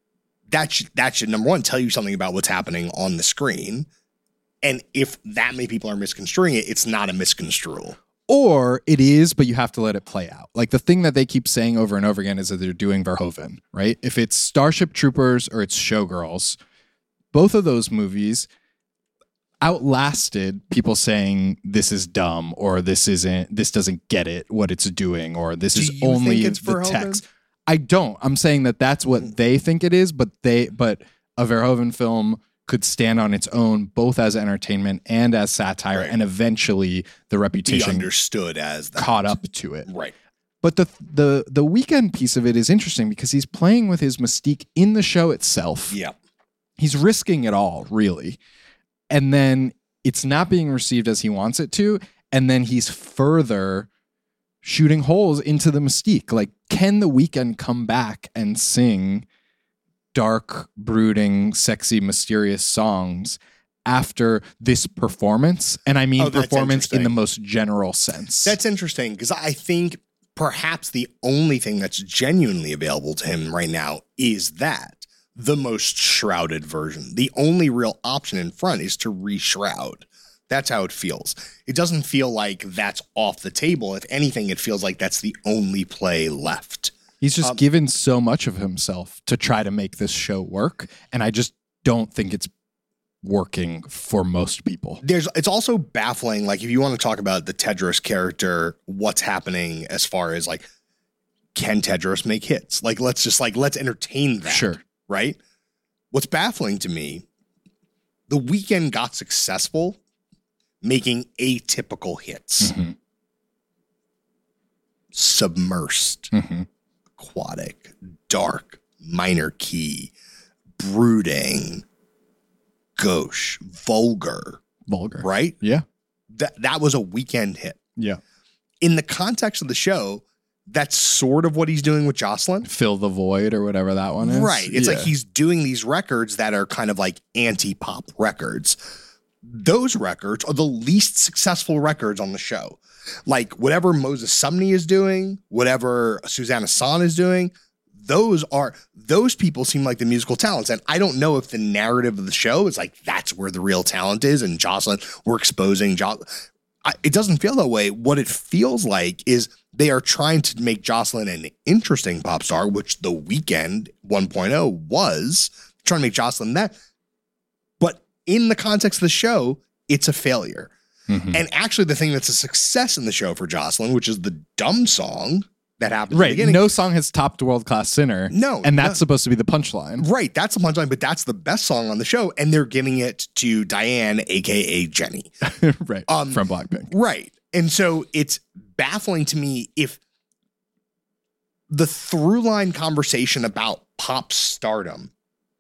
that should number one tell you something about what's happening on the screen. And if that many people are misconstruing it, it's not a misconstrual. Or it is, but you have to let it play out. Like the thing that they keep saying over and over again is that they're doing Verhoeven, right? If it's Starship Troopers or it's Showgirls, both of those movies outlasted people saying this is dumb or this doesn't get it, what it's doing, or this is only the text. I don't. I'm saying that that's what they think it is, but a Verhoeven film could stand on its own, both as entertainment and as satire, and eventually the reputation be understood as that. Caught up to it. Right. But the Weeknd piece of it is interesting because he's playing with his mystique in the show itself. Yeah. He's risking it all, really. And then it's not being received as he wants it to. And then he's further shooting holes into the mystique. Like, can the Weeknd come back and sing dark, brooding, sexy, mysterious songs after this performance? And I mean performance in the most general sense. That's interesting because I think perhaps the only thing that's genuinely available to him right now is the most shrouded version. The only real option in front is to re-shroud. That's how it feels. It doesn't feel like that's off the table. If anything, it feels like that's the only play left. He's just given so much of himself to try to make this show work, and I just don't think it's working for most people. It's also baffling, like if you want to talk about the Tedros character, what's happening as far as like, can Tedros make hits? Like, let's entertain that. Sure. Right? What's baffling to me, the Weeknd got successful making atypical hits. Mm-hmm. Submersed. Mm-hmm. Aquatic, dark, minor key, brooding, gauche, vulgar, right? Yeah. That was a Weeknd hit. Yeah. In the context of the show, that's sort of what he's doing with Jocelyn. Fill the Void or whatever that one is. Right. It's like he's doing these records that are kind of like anti-pop records. Those records are the least successful records on the show. Like whatever Moses Sumney is doing, whatever Susanna Son is doing, those people seem like the musical talents. And I don't know if the narrative of the show is like, that's where the real talent is. And Jocelyn, we're exposing Jocelyn. It doesn't feel that way. What it feels like is they are trying to make Jocelyn an interesting pop star, which The Weeknd 1.0 was, trying to make Jocelyn that. But in the context of the show, it's a failure. Mm-hmm. And actually the thing that's a success in the show for Jocelyn, which is the dumb song that happens right. at the beginning. No song has topped World Class Sinner. No. And that's supposed to be the punchline. Right. That's the punchline, but that's the best song on the show. And they're giving it to Diane, a.k.a. Jenny. Right. From Blackpink. Right. And so it's baffling to me if the through line conversation about pop stardom,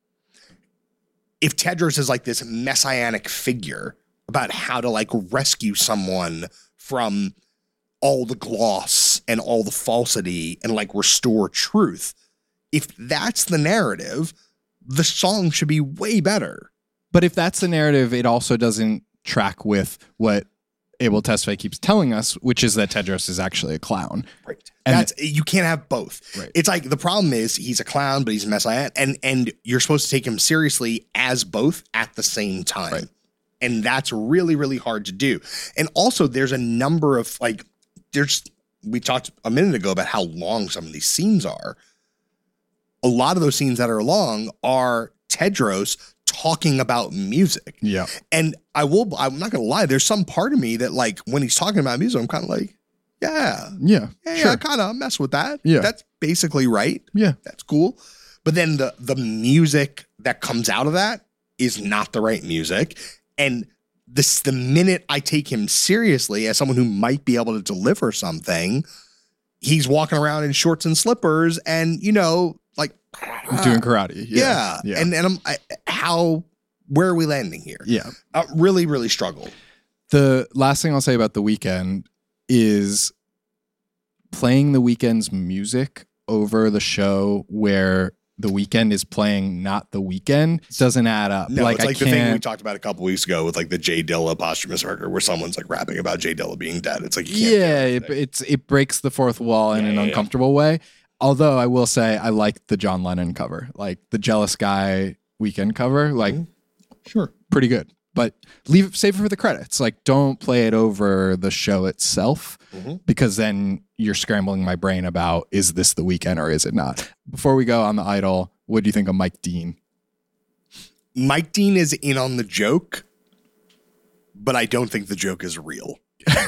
if Tedros is like this messianic figure about how to like rescue someone from all the gloss and all the falsity and like restore truth. If that's the narrative, the song should be way better. But if that's the narrative, it also doesn't track with what Abel Tesfaye keeps telling us, which is that Tedros is actually a clown. Right. And you can't have both. Right. It's like the problem is he's a clown, but he's a messiah. And you're supposed to take him seriously as both at the same time. Right. And that's really, really hard to do. And also there's a number of like, we talked a minute ago about how long some of these scenes are. A lot of those scenes that are long are Tedros talking about music. Yeah. And I'm not going to lie. There's some part of me that like, when he's talking about music, I'm kind of like, yeah, sure. I kind of mess with that. Yeah. That's basically right. Yeah. That's cool. But then the music that comes out of that is not the right music. And the minute I take him seriously as someone who might be able to deliver something, he's walking around in shorts and slippers and, like doing karate. Yeah. And where are we landing here? Yeah. Really, really struggled. The last thing I'll say about The Weeknd is playing The Weeknd's music over the show where The Weeknd is playing not The Weeknd doesn't add up. No, it's like the thing we talked about a couple weeks ago with like the Jay Dilla posthumous record where someone's like rapping about Jay Dilla being dead. It's like, it breaks the fourth wall in an uncomfortable way. Although I will say I like the John Lennon cover, like the Jealous Guy Weekend cover, like sure, pretty good. But save it for the credits. Like, don't play it over the show itself, because then you're scrambling my brain about, is this The Weeknd or is it not? Before we go on the Idol, what do you think of Mike Dean? Mike Dean is in on the joke, but I don't think the joke is real.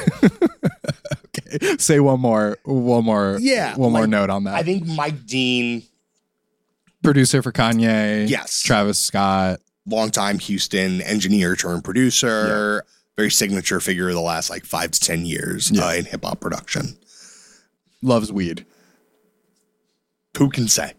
Okay, say one more note on that. I think Mike Dean, producer for Kanye, yes, Travis Scott, longtime Houston engineer turned producer, very signature figure of the last like 5 to 10 years in hip hop production. Loves weed. Who can say?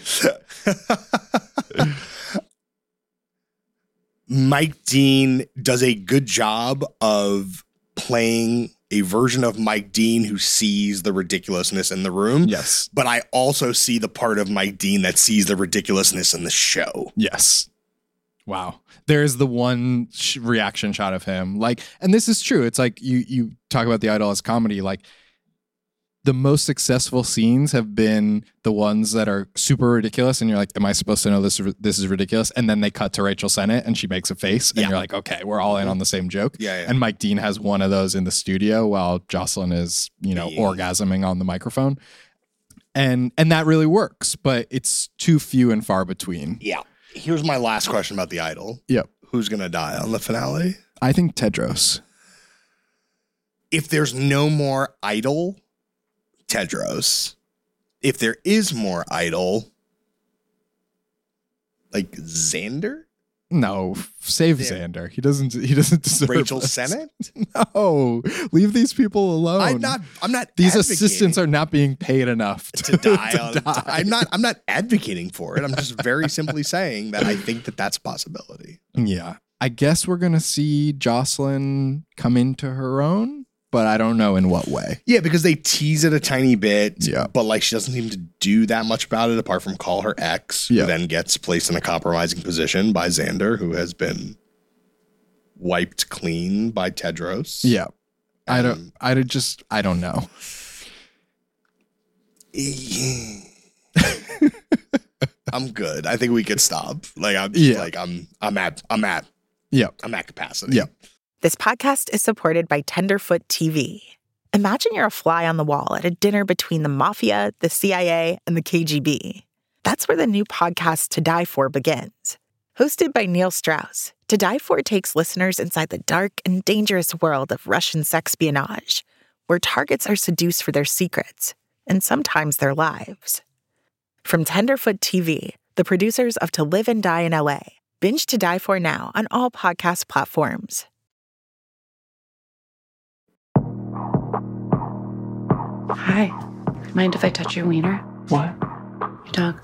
Mike Dean does a good job of playing a version of Mike Dean who sees the ridiculousness in the room. Yes. But I also see the part of Mike Dean that sees the ridiculousness in the show. Yes. Wow. There's the one reaction shot of him. Like, and this is true. It's like you talk about the Idol as comedy. Like, the most successful scenes have been the ones that are super ridiculous. And you're like, am I supposed to know this is ridiculous? And then they cut to Rachel Sennett and she makes a face. And you're like, okay, we're all in on the same joke. Yeah. And Mike Dean has one of those in the studio while Jocelyn is, orgasming on the microphone. And that really works, but it's too few and far between. Yeah. Here's my last question about the Idol. Yep. Who's going to die on the finale? I think Tedros. If there's no more Idol, Tedros. If there is more Idol, like Xander? No, save Xander. He doesn't deserve Rachel this. Sennett? No, leave these people alone. I'm not These assistants are not being paid enough to die. I'm not advocating for it. I'm just very simply saying that I think that that's a possibility. Yeah. I guess we're going to see Jocelyn come into her own, but I don't know in what way. Yeah, because they tease it a tiny bit, yeah, but like she doesn't seem to do that much about it apart from call her ex, who then gets placed in a compromising position by Xander, who has been wiped clean by Tedros. Yeah. I don't know. I'm good. I think we could stop. Like I'm at capacity. Yeah. This podcast is supported by Tenderfoot TV. Imagine you're a fly on the wall at a dinner between the mafia, the CIA, and the KGB. That's where the new podcast To Die For begins. Hosted by Neil Strauss, To Die For takes listeners inside the dark and dangerous world of Russian sexpionage, where targets are seduced for their secrets, and sometimes their lives. From Tenderfoot TV, the producers of To Live and Die in LA, binge To Die For now on all podcast platforms. Hi. Mind if I touch your wiener? What? Your dog.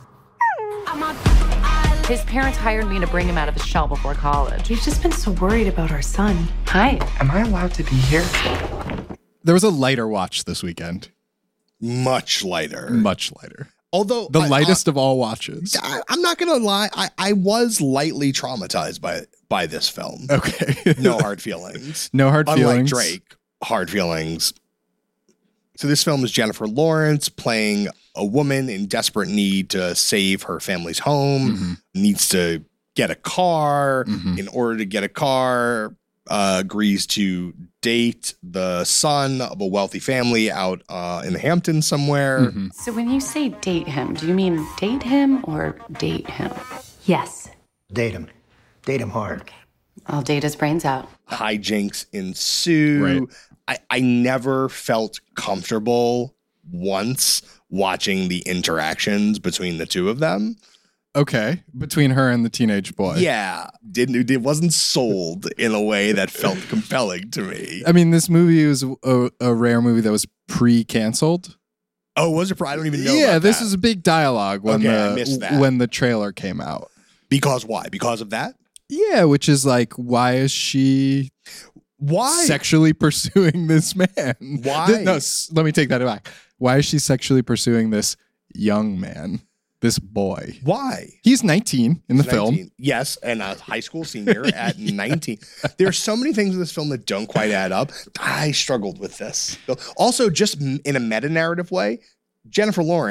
His parents hired me to bring him out of his shell before college. We've just been so worried about our son. Hi. Am I allowed to be here? There was a lighter watch this weekend. Much lighter. Although the lightest of all watches. I'm not gonna lie, I was lightly traumatized by this film. Okay. No hard feelings. Unlike feelings. Drake, hard feelings. So this film is Jennifer Lawrence playing a woman in desperate need to save her family's home, needs to get a car. In order to get a car, agrees to date the son of a wealthy family out in the Hamptons somewhere. So when you say date him, do you mean date him or date him? Yes. Date him. Date him hard. Okay. I'll date his brains out. Hijinks ensue. Right. I never felt comfortable once watching the interactions between the two of them. Okay. Between her and the teenage boy. Yeah. It wasn't sold in a way that felt compelling to me. I mean, this movie was a rare movie that was pre-canceled. Oh, was it? I don't even know. Yeah, about this that. was a big dialogue when I missed that. when the trailer came out. Because why? Because of that? Yeah, which is like, why is she sexually pursuing this man? Why? Let me take that back. Why is she sexually pursuing this young man? This boy. Why? He's 19 in the film. Yes, and a high school senior at 19. There are so many things in this film that don't quite add up. I struggled with this. Also, just in a meta-narrative way, Jennifer Lawrence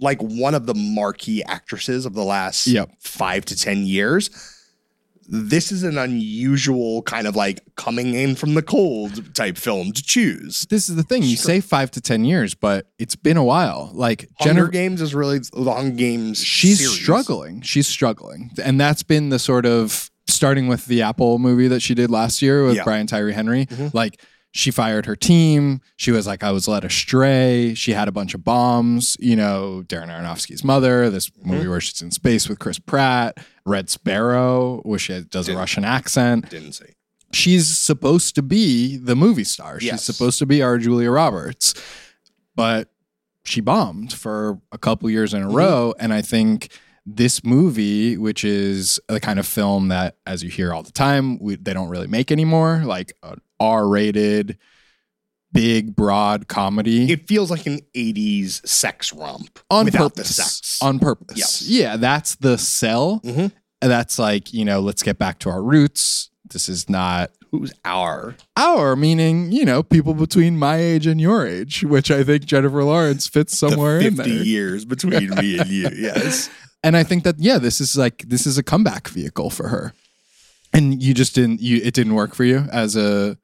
like one of the marquee actresses of the last 5 to 10 years. This is an unusual kind of like coming in from the cold type film to choose. This is the thing. You say 5 to 10 years, but it's been a while. Like Hunger Games is really the Hunger Games She's series. struggling. She's struggling. And that's been the sort of starting with the Apple movie that she did last year with Brian Tyree Henry. Like she fired her team. She was like, I was led astray. She had a bunch of bombs. You know, Darren Aronofsky's Mother, this movie where she's in space with Chris Pratt, Red Sparrow, where she does a Russian accent. Didn't see. She's supposed to be the movie star. She's supposed to be our Julia Roberts. But she bombed for a couple years in a row. And I think this movie, which is the kind of film that, as you hear all the time, they don't really make anymore, like an R-rated, big, broad comedy. It feels like an 80s sex romp on without purpose. the sex. On purpose. Yes. Yeah, that's the sell. And that's like, you know, let's get back to our roots. This is not... Who's our? Our, meaning, you know, people between my age and your age, which I think Jennifer Lawrence fits somewhere in there. 50 years between me and you, yes. And I think that, this is a comeback vehicle for her. And you just it didn't work for you as an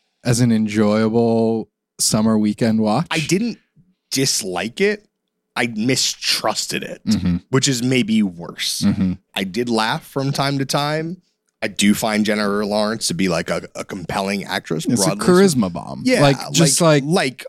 enjoyable summer weekend watch? I didn't dislike it. I mistrusted it, which is maybe worse. I did laugh from time to time. I do find Jennifer Lawrence to be like a compelling actress. It's a charisma bomb. Yeah. Like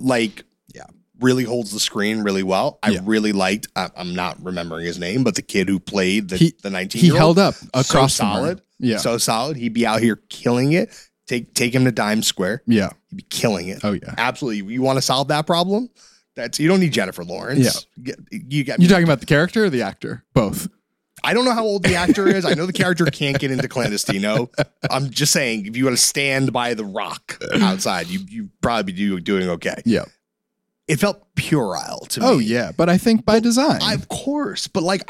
really holds the screen really well. I really liked, I'm not remembering his name, but the kid who played the 19-year-old. He held up across so solid. Yeah. So solid. He'd be out here killing it. Take him to Times Square. Yeah. He'd be killing it. Oh, yeah. Absolutely. You want to solve that problem? You don't need Jennifer Lawrence. Yeah. You're talking about the character or the actor? Both. I don't know how old the actor is. I know the character can't get into Clandestino. I'm just saying, if you want to stand by the rock outside, you probably be doing okay. Yeah. It felt puerile to me. Oh, yeah. But I think by design. Of course. But like,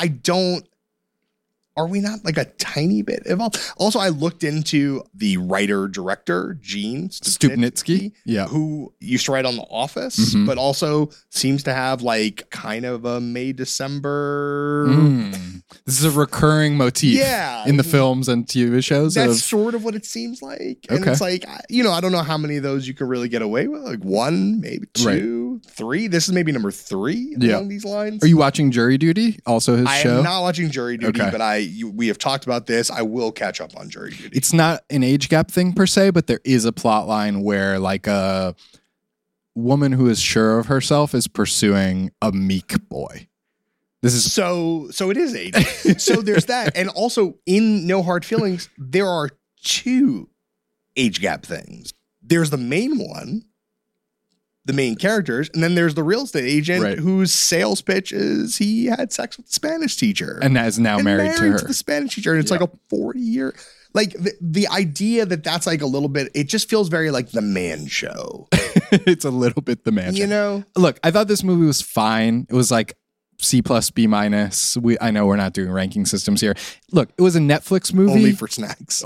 are we not like a tiny bit involved? Also, I looked into the writer-director, Gene Stupnitsky, who used to write on The Office, but also seems to have like kind of a May-December. This is a recurring motif in the films and TV shows. That's sort of what it seems like. And it's like, I don't know how many of those you can really get away with. Like one, maybe two, three. This is maybe number 3 along these lines. Are you watching Jury Duty? Also his show? I am not watching Jury Duty, but we have talked about this. I will catch up on Jury Duty. It's not an age gap thing per se, but there is a plot line where like a woman who is sure of herself is pursuing a meek boy. This is so it is age. So there's that. And also in No Hard Feelings, there are 2 age gap things. There's the main one, the main characters, and then there's the real estate agent whose sales pitch is he had sex with the Spanish teacher and is now married to her, the Spanish teacher, and it's like a 40-year. Like the idea that that's like a little bit, it just feels very like The Man Show. It's a little bit The Man Show. You know, look, I thought this movie was fine. It was like C+, B-. I know we're not doing ranking systems here. Look, it was a Netflix movie. Only for snacks.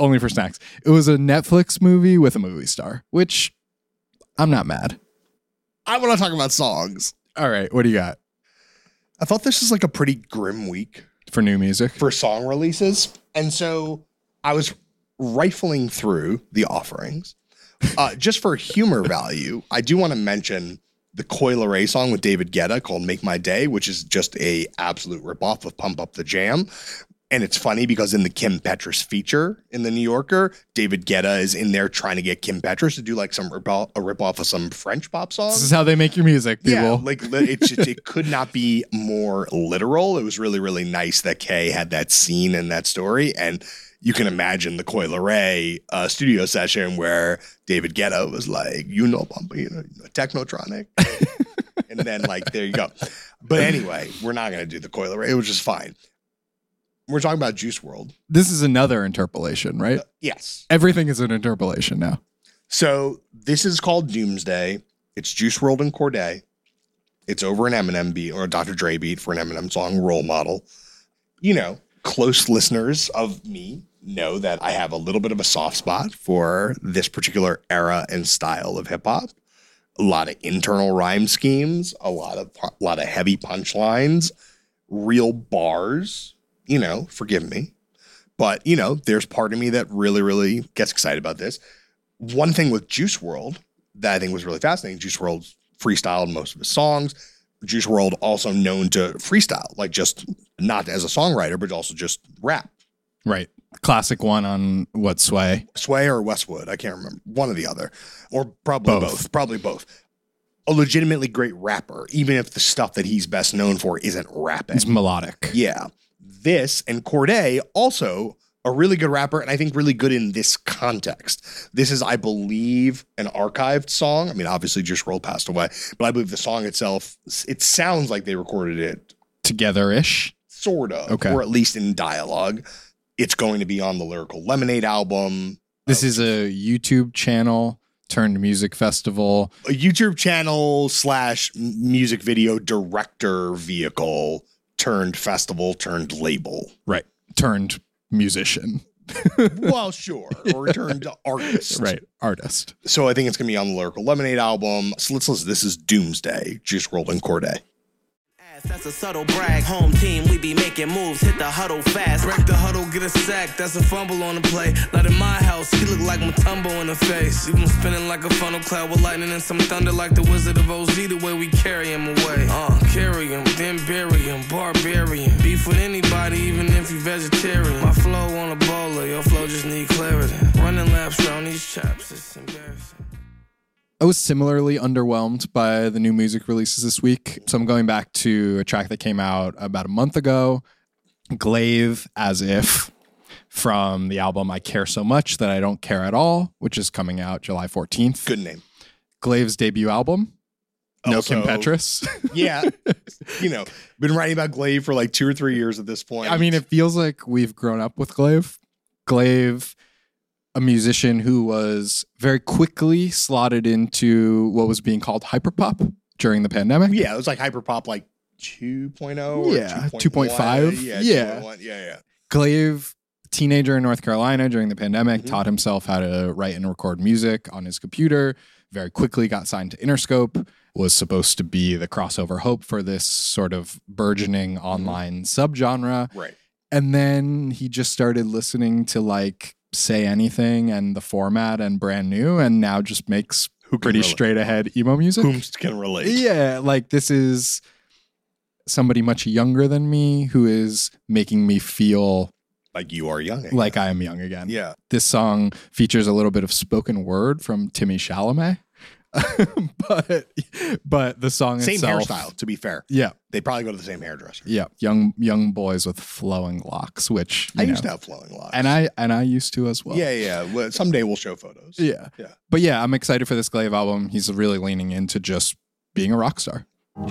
It was a Netflix movie with a movie star, which I'm not mad. I want to talk about songs. All right, what do you got? I thought this was like a pretty grim week. For new music? For song releases. And so I was rifling through the offerings. Just for humor value, I do want to mention the Coi Leray song with David Guetta called Make My Day, which is just a absolute ripoff of Pump Up the Jam. And it's funny because in the Kim Petras feature in the New Yorker, David Guetta is in there trying to get Kim Petras to do like a ripoff of some French pop song. This is how they make your music, people. Yeah, like it could not be more literal. It was really, really nice that Kay had that scene and that story. And you can imagine the Coi Leray studio session where David Guetta was like, Technotronic. And then like, there you go. But anyway, we're not going to do the Coi Leray. It was just fine. We're talking about Juice WRLD. This is another interpolation, right? Yes. Everything is an interpolation now. So this is called Doomsday. It's Juice WRLD and Cordae. It's over an Eminem beat or a Dr. Dre beat for an Eminem song, Role Model. You know, close listeners of me know that I have a little bit of a soft spot for this particular era and style of hip hop. A lot of internal rhyme schemes, a lot of heavy punchlines, real bars, forgive me. But, there's part of me that really, really gets excited about this. One thing with Juice WRLD that I think was really fascinating, Juice WRLD freestyled most of his songs. Juice WRLD also known to freestyle, like just not as a songwriter, but also just rap. Right. Classic one on what, Sway? Sway or Westwood, I can't remember. One or the other. Or probably both. Probably both. A legitimately great rapper, even if the stuff that he's best known for isn't rapping. It's melodic. Yeah. This and Cordae, also a really good rapper, and I think really good in this context. This is, I believe, an archived song. I mean, obviously Juice WRLD passed away, but I believe the song itself, it sounds like they recorded it together-ish. Sort of. Okay. Or at least in dialogue. It's going to be on the Lyrical Lemonade album. This is a YouTube channel turned music festival. A YouTube channel / music video director vehicle turned festival turned label. Right. Turned musician. Well, sure. Or turned artist. Right. Artist. So I think it's going to be on the Lyrical Lemonade album. So let's listen. This is Doomsday, Juice WRLD and Cordae. That's a subtle brag. Home team, we be making moves. Hit the huddle fast. Break the huddle, get a sack. That's a fumble on the play. Not in my house. He look like Mutombo in the face. Even spinning like a funnel cloud with lightning and some thunder like the Wizard of Oz. The way we carry him away. Carry him, then bury him. Barbarian. Beef with anybody, even if you vegetarian. My flow on a bowler. Your flow just need clarity. Running laps around these chaps. It's embarrassing. I was similarly underwhelmed by the new music releases this week. So I'm going back to a track that came out about a month ago, Glaive As If, from the album I Care So Much That I Don't Care At All, which is coming out July 14th. Good name. Glaive's debut album. No Kim Petras. Yeah. Been writing about Glaive for like 2 or 3 years at this point. I mean, it feels like we've grown up with Glaive. Glaive, a musician who was very quickly slotted into what was being called hyperpop during the pandemic. Yeah, it was like hyperpop, like 2.0. Yeah, 2.5. Yeah. 2.1. Yeah. Glaive, teenager in North Carolina during the pandemic, taught himself how to write and record music on his computer. Very quickly got signed to Interscope. Was supposed to be the crossover hope for this sort of burgeoning online subgenre. Right. And then he just started listening to like Say Anything and The Format and Brand New, and now just makes pretty straight ahead emo music. Whom can relate? Yeah, like this is somebody much younger than me who is making me feel like you are young again. Like I am young again. Yeah. This song features a little bit of spoken word from Timmy Chalamet. but the song same itself, hairstyle, to be fair. Yeah. They probably go to the same hairdresser. Yeah. Young boys with flowing locks, which I used to have flowing locks. And I used to as well. Yeah. Well, someday we'll show photos. Yeah. But yeah, I'm excited for this Glaive album. He's really leaning into just being a rock star.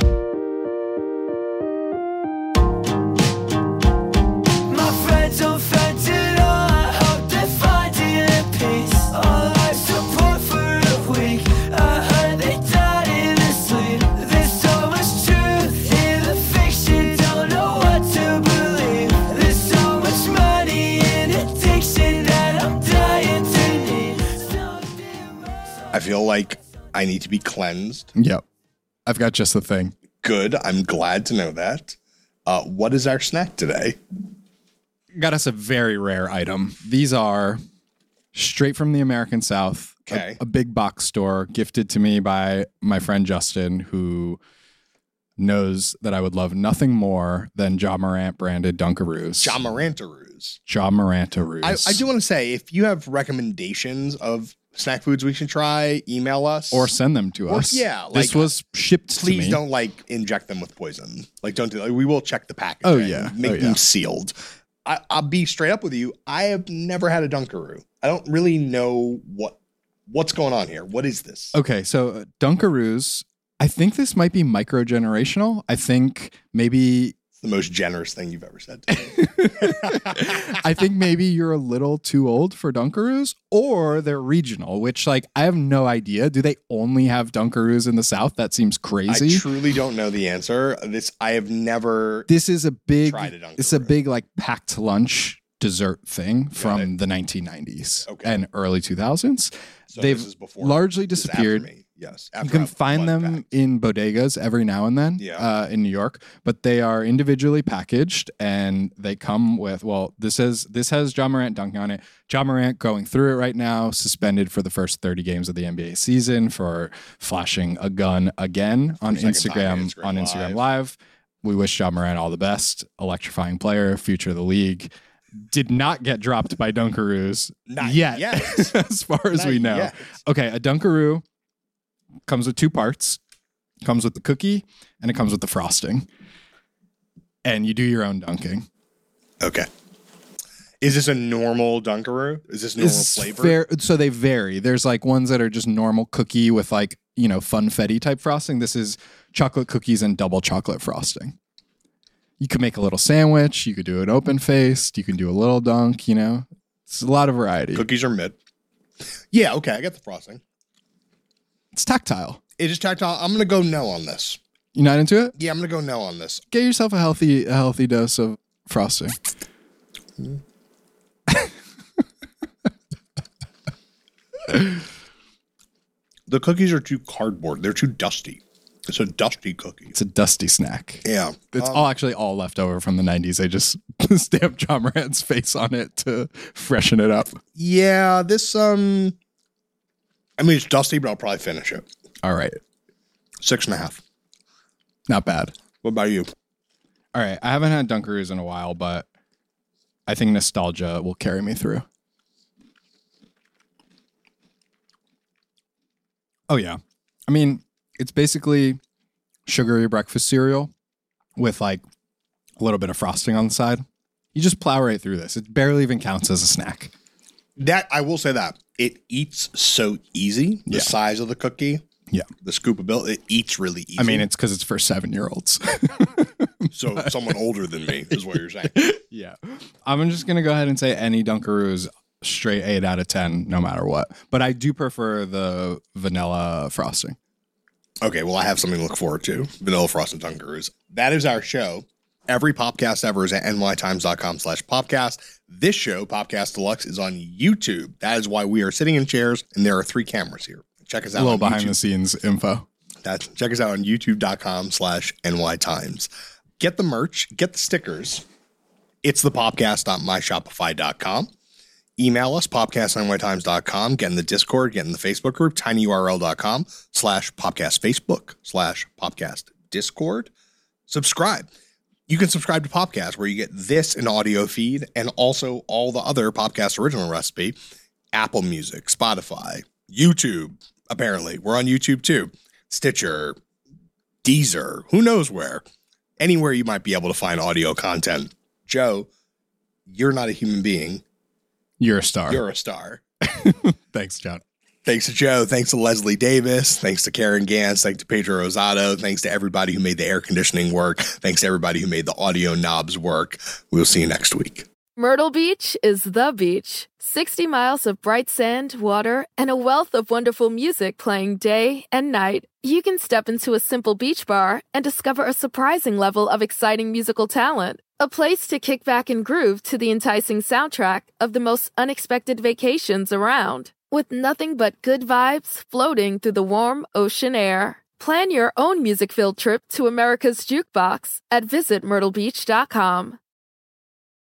My friends don't fence it all. I hope they find inner peace. All our support for a week. I heard they died in their sleep. There's so much truth in the fiction. Don't know what to believe. There's so much money in addiction that I'm dying to need. I feel like I need to be cleansed. Yep. I've got just the thing. Good. I'm glad to know that. What is our snack today? Got us a very rare item. These are straight from the American South. Okay. A big box store gifted to me by my friend Justin, who knows that I would love nothing more than Ja Morant branded Dunkaroos. Ja Morantaroos. Ja Morantaroos. I do want to say, if you have recommendations of snack foods we should try, email us. Or send them to us. Yeah. This was shipped to me. Please don't inject them with poison. Don't do that. We will check the packaging. Oh, yeah. Make them sealed. I'll be straight up with you. I have never had a Dunkaroo. I don't really know what's going on here. What is this? Okay, so Dunkaroos, I think this might be micro-generational. I think maybe the most generous thing you've ever said to me. I think maybe you're a little too old for Dunkaroos, or they're regional, which I have no idea. Do they only have Dunkaroos in the South? That seems crazy. I truly don't know the answer. I have never. This is a big. Tried a Dunkaroo. It's a big packed lunch dessert thing from the 1990s and early 2000s. So They've this is before largely this is disappeared. after me. Yes. You can find them in bodegas every now and then in New York, but they are individually packaged and they come with, this has Ja Morant dunking on it. Ja Morant going through it right now, suspended for the first 30 games of the NBA season for flashing a gun again on Instagram Live. We wish Ja Morant all the best. Electrifying player, future of the league. Did not get dropped by Dunkaroos yet. As far as we know. Yet. Okay, a Dunkaroo comes with two parts. Comes with the cookie and it comes with the frosting. And you do your own dunking. Okay. Is this a normal Dunkaroo? Is this normal flavor? So they vary. There's like ones that are just normal cookie with like, funfetti type frosting. This is chocolate cookies and double chocolate frosting. You could make a little sandwich. You could do it open-faced. You can do a little dunk, It's a lot of variety. Cookies are mid. Yeah, okay. I get the frosting. It's tactile. It is tactile. I'm going to go no on this. You not into it? Yeah, I'm going to go no on this. Get yourself a healthy dose of frosting. The cookies are too cardboard. They're too dusty. It's a dusty cookie. It's a dusty snack. Yeah. It's all left over from the 90s. They just stamped Ja Morant's face on it to freshen it up. Yeah, this, it's dusty, but I'll probably finish it. All right. 6.5. Not bad. What about you? All right. I haven't had Dunkaroos in a while, but I think nostalgia will carry me through. Oh, yeah. It's basically sugary breakfast cereal with like a little bit of frosting on the side. You just plow right through this. It barely even counts as a snack. That I will say that it eats so easy. The size of the cookie. Yeah. The scoopability. It eats really easy. It's because it's for 7-year-olds. So someone older than me is what you're saying. Yeah. I'm just going to go ahead and say any Dunkaroo is straight 8 out of 10, no matter what. But I do prefer the vanilla frosting. Okay, well, I have something to look forward to. Vanilla Frosted Dunkaroos. That is our show. Every Popcast ever is at nytimes.com/popcast. This show, Popcast Deluxe, is on YouTube. That is why we are sitting in chairs, and there are 3 cameras here. Check us out. A little behind-the-scenes info. Check us out on youtube.com/nytimes. Get the merch. Get the stickers. It's the popcast.myshopify.com. Email us, popcast@nytimes.com. Get in the Discord, get in the Facebook group, tinyurl.com/popcastfacebook/popcastdiscord. Subscribe. You can subscribe to Popcast, where you get this in audio feed and also all the other Popcast original recipe. Apple Music, Spotify, YouTube, apparently. We're on YouTube too. Stitcher, Deezer, who knows where. Anywhere you might be able to find audio content. Joe, you're not a human being. You're a star. You're a star. Thanks, John. Thanks to Joe. Thanks to Leslie Davis. Thanks to Karen Gantz. Thanks to Pedro Rosado. Thanks to everybody who made the air conditioning work. Thanks to everybody who made the audio knobs work. We'll see you next week. Myrtle Beach is the beach. 60 miles of bright sand, water, and a wealth of wonderful music playing day and night. You can step into a simple beach bar and discover a surprising level of exciting musical talent. A place to kick back and groove to the enticing soundtrack of the most unexpected vacations around. With nothing but good vibes floating through the warm ocean air. Plan your own music-filled trip to America's Jukebox at visitmyrtlebeach.com.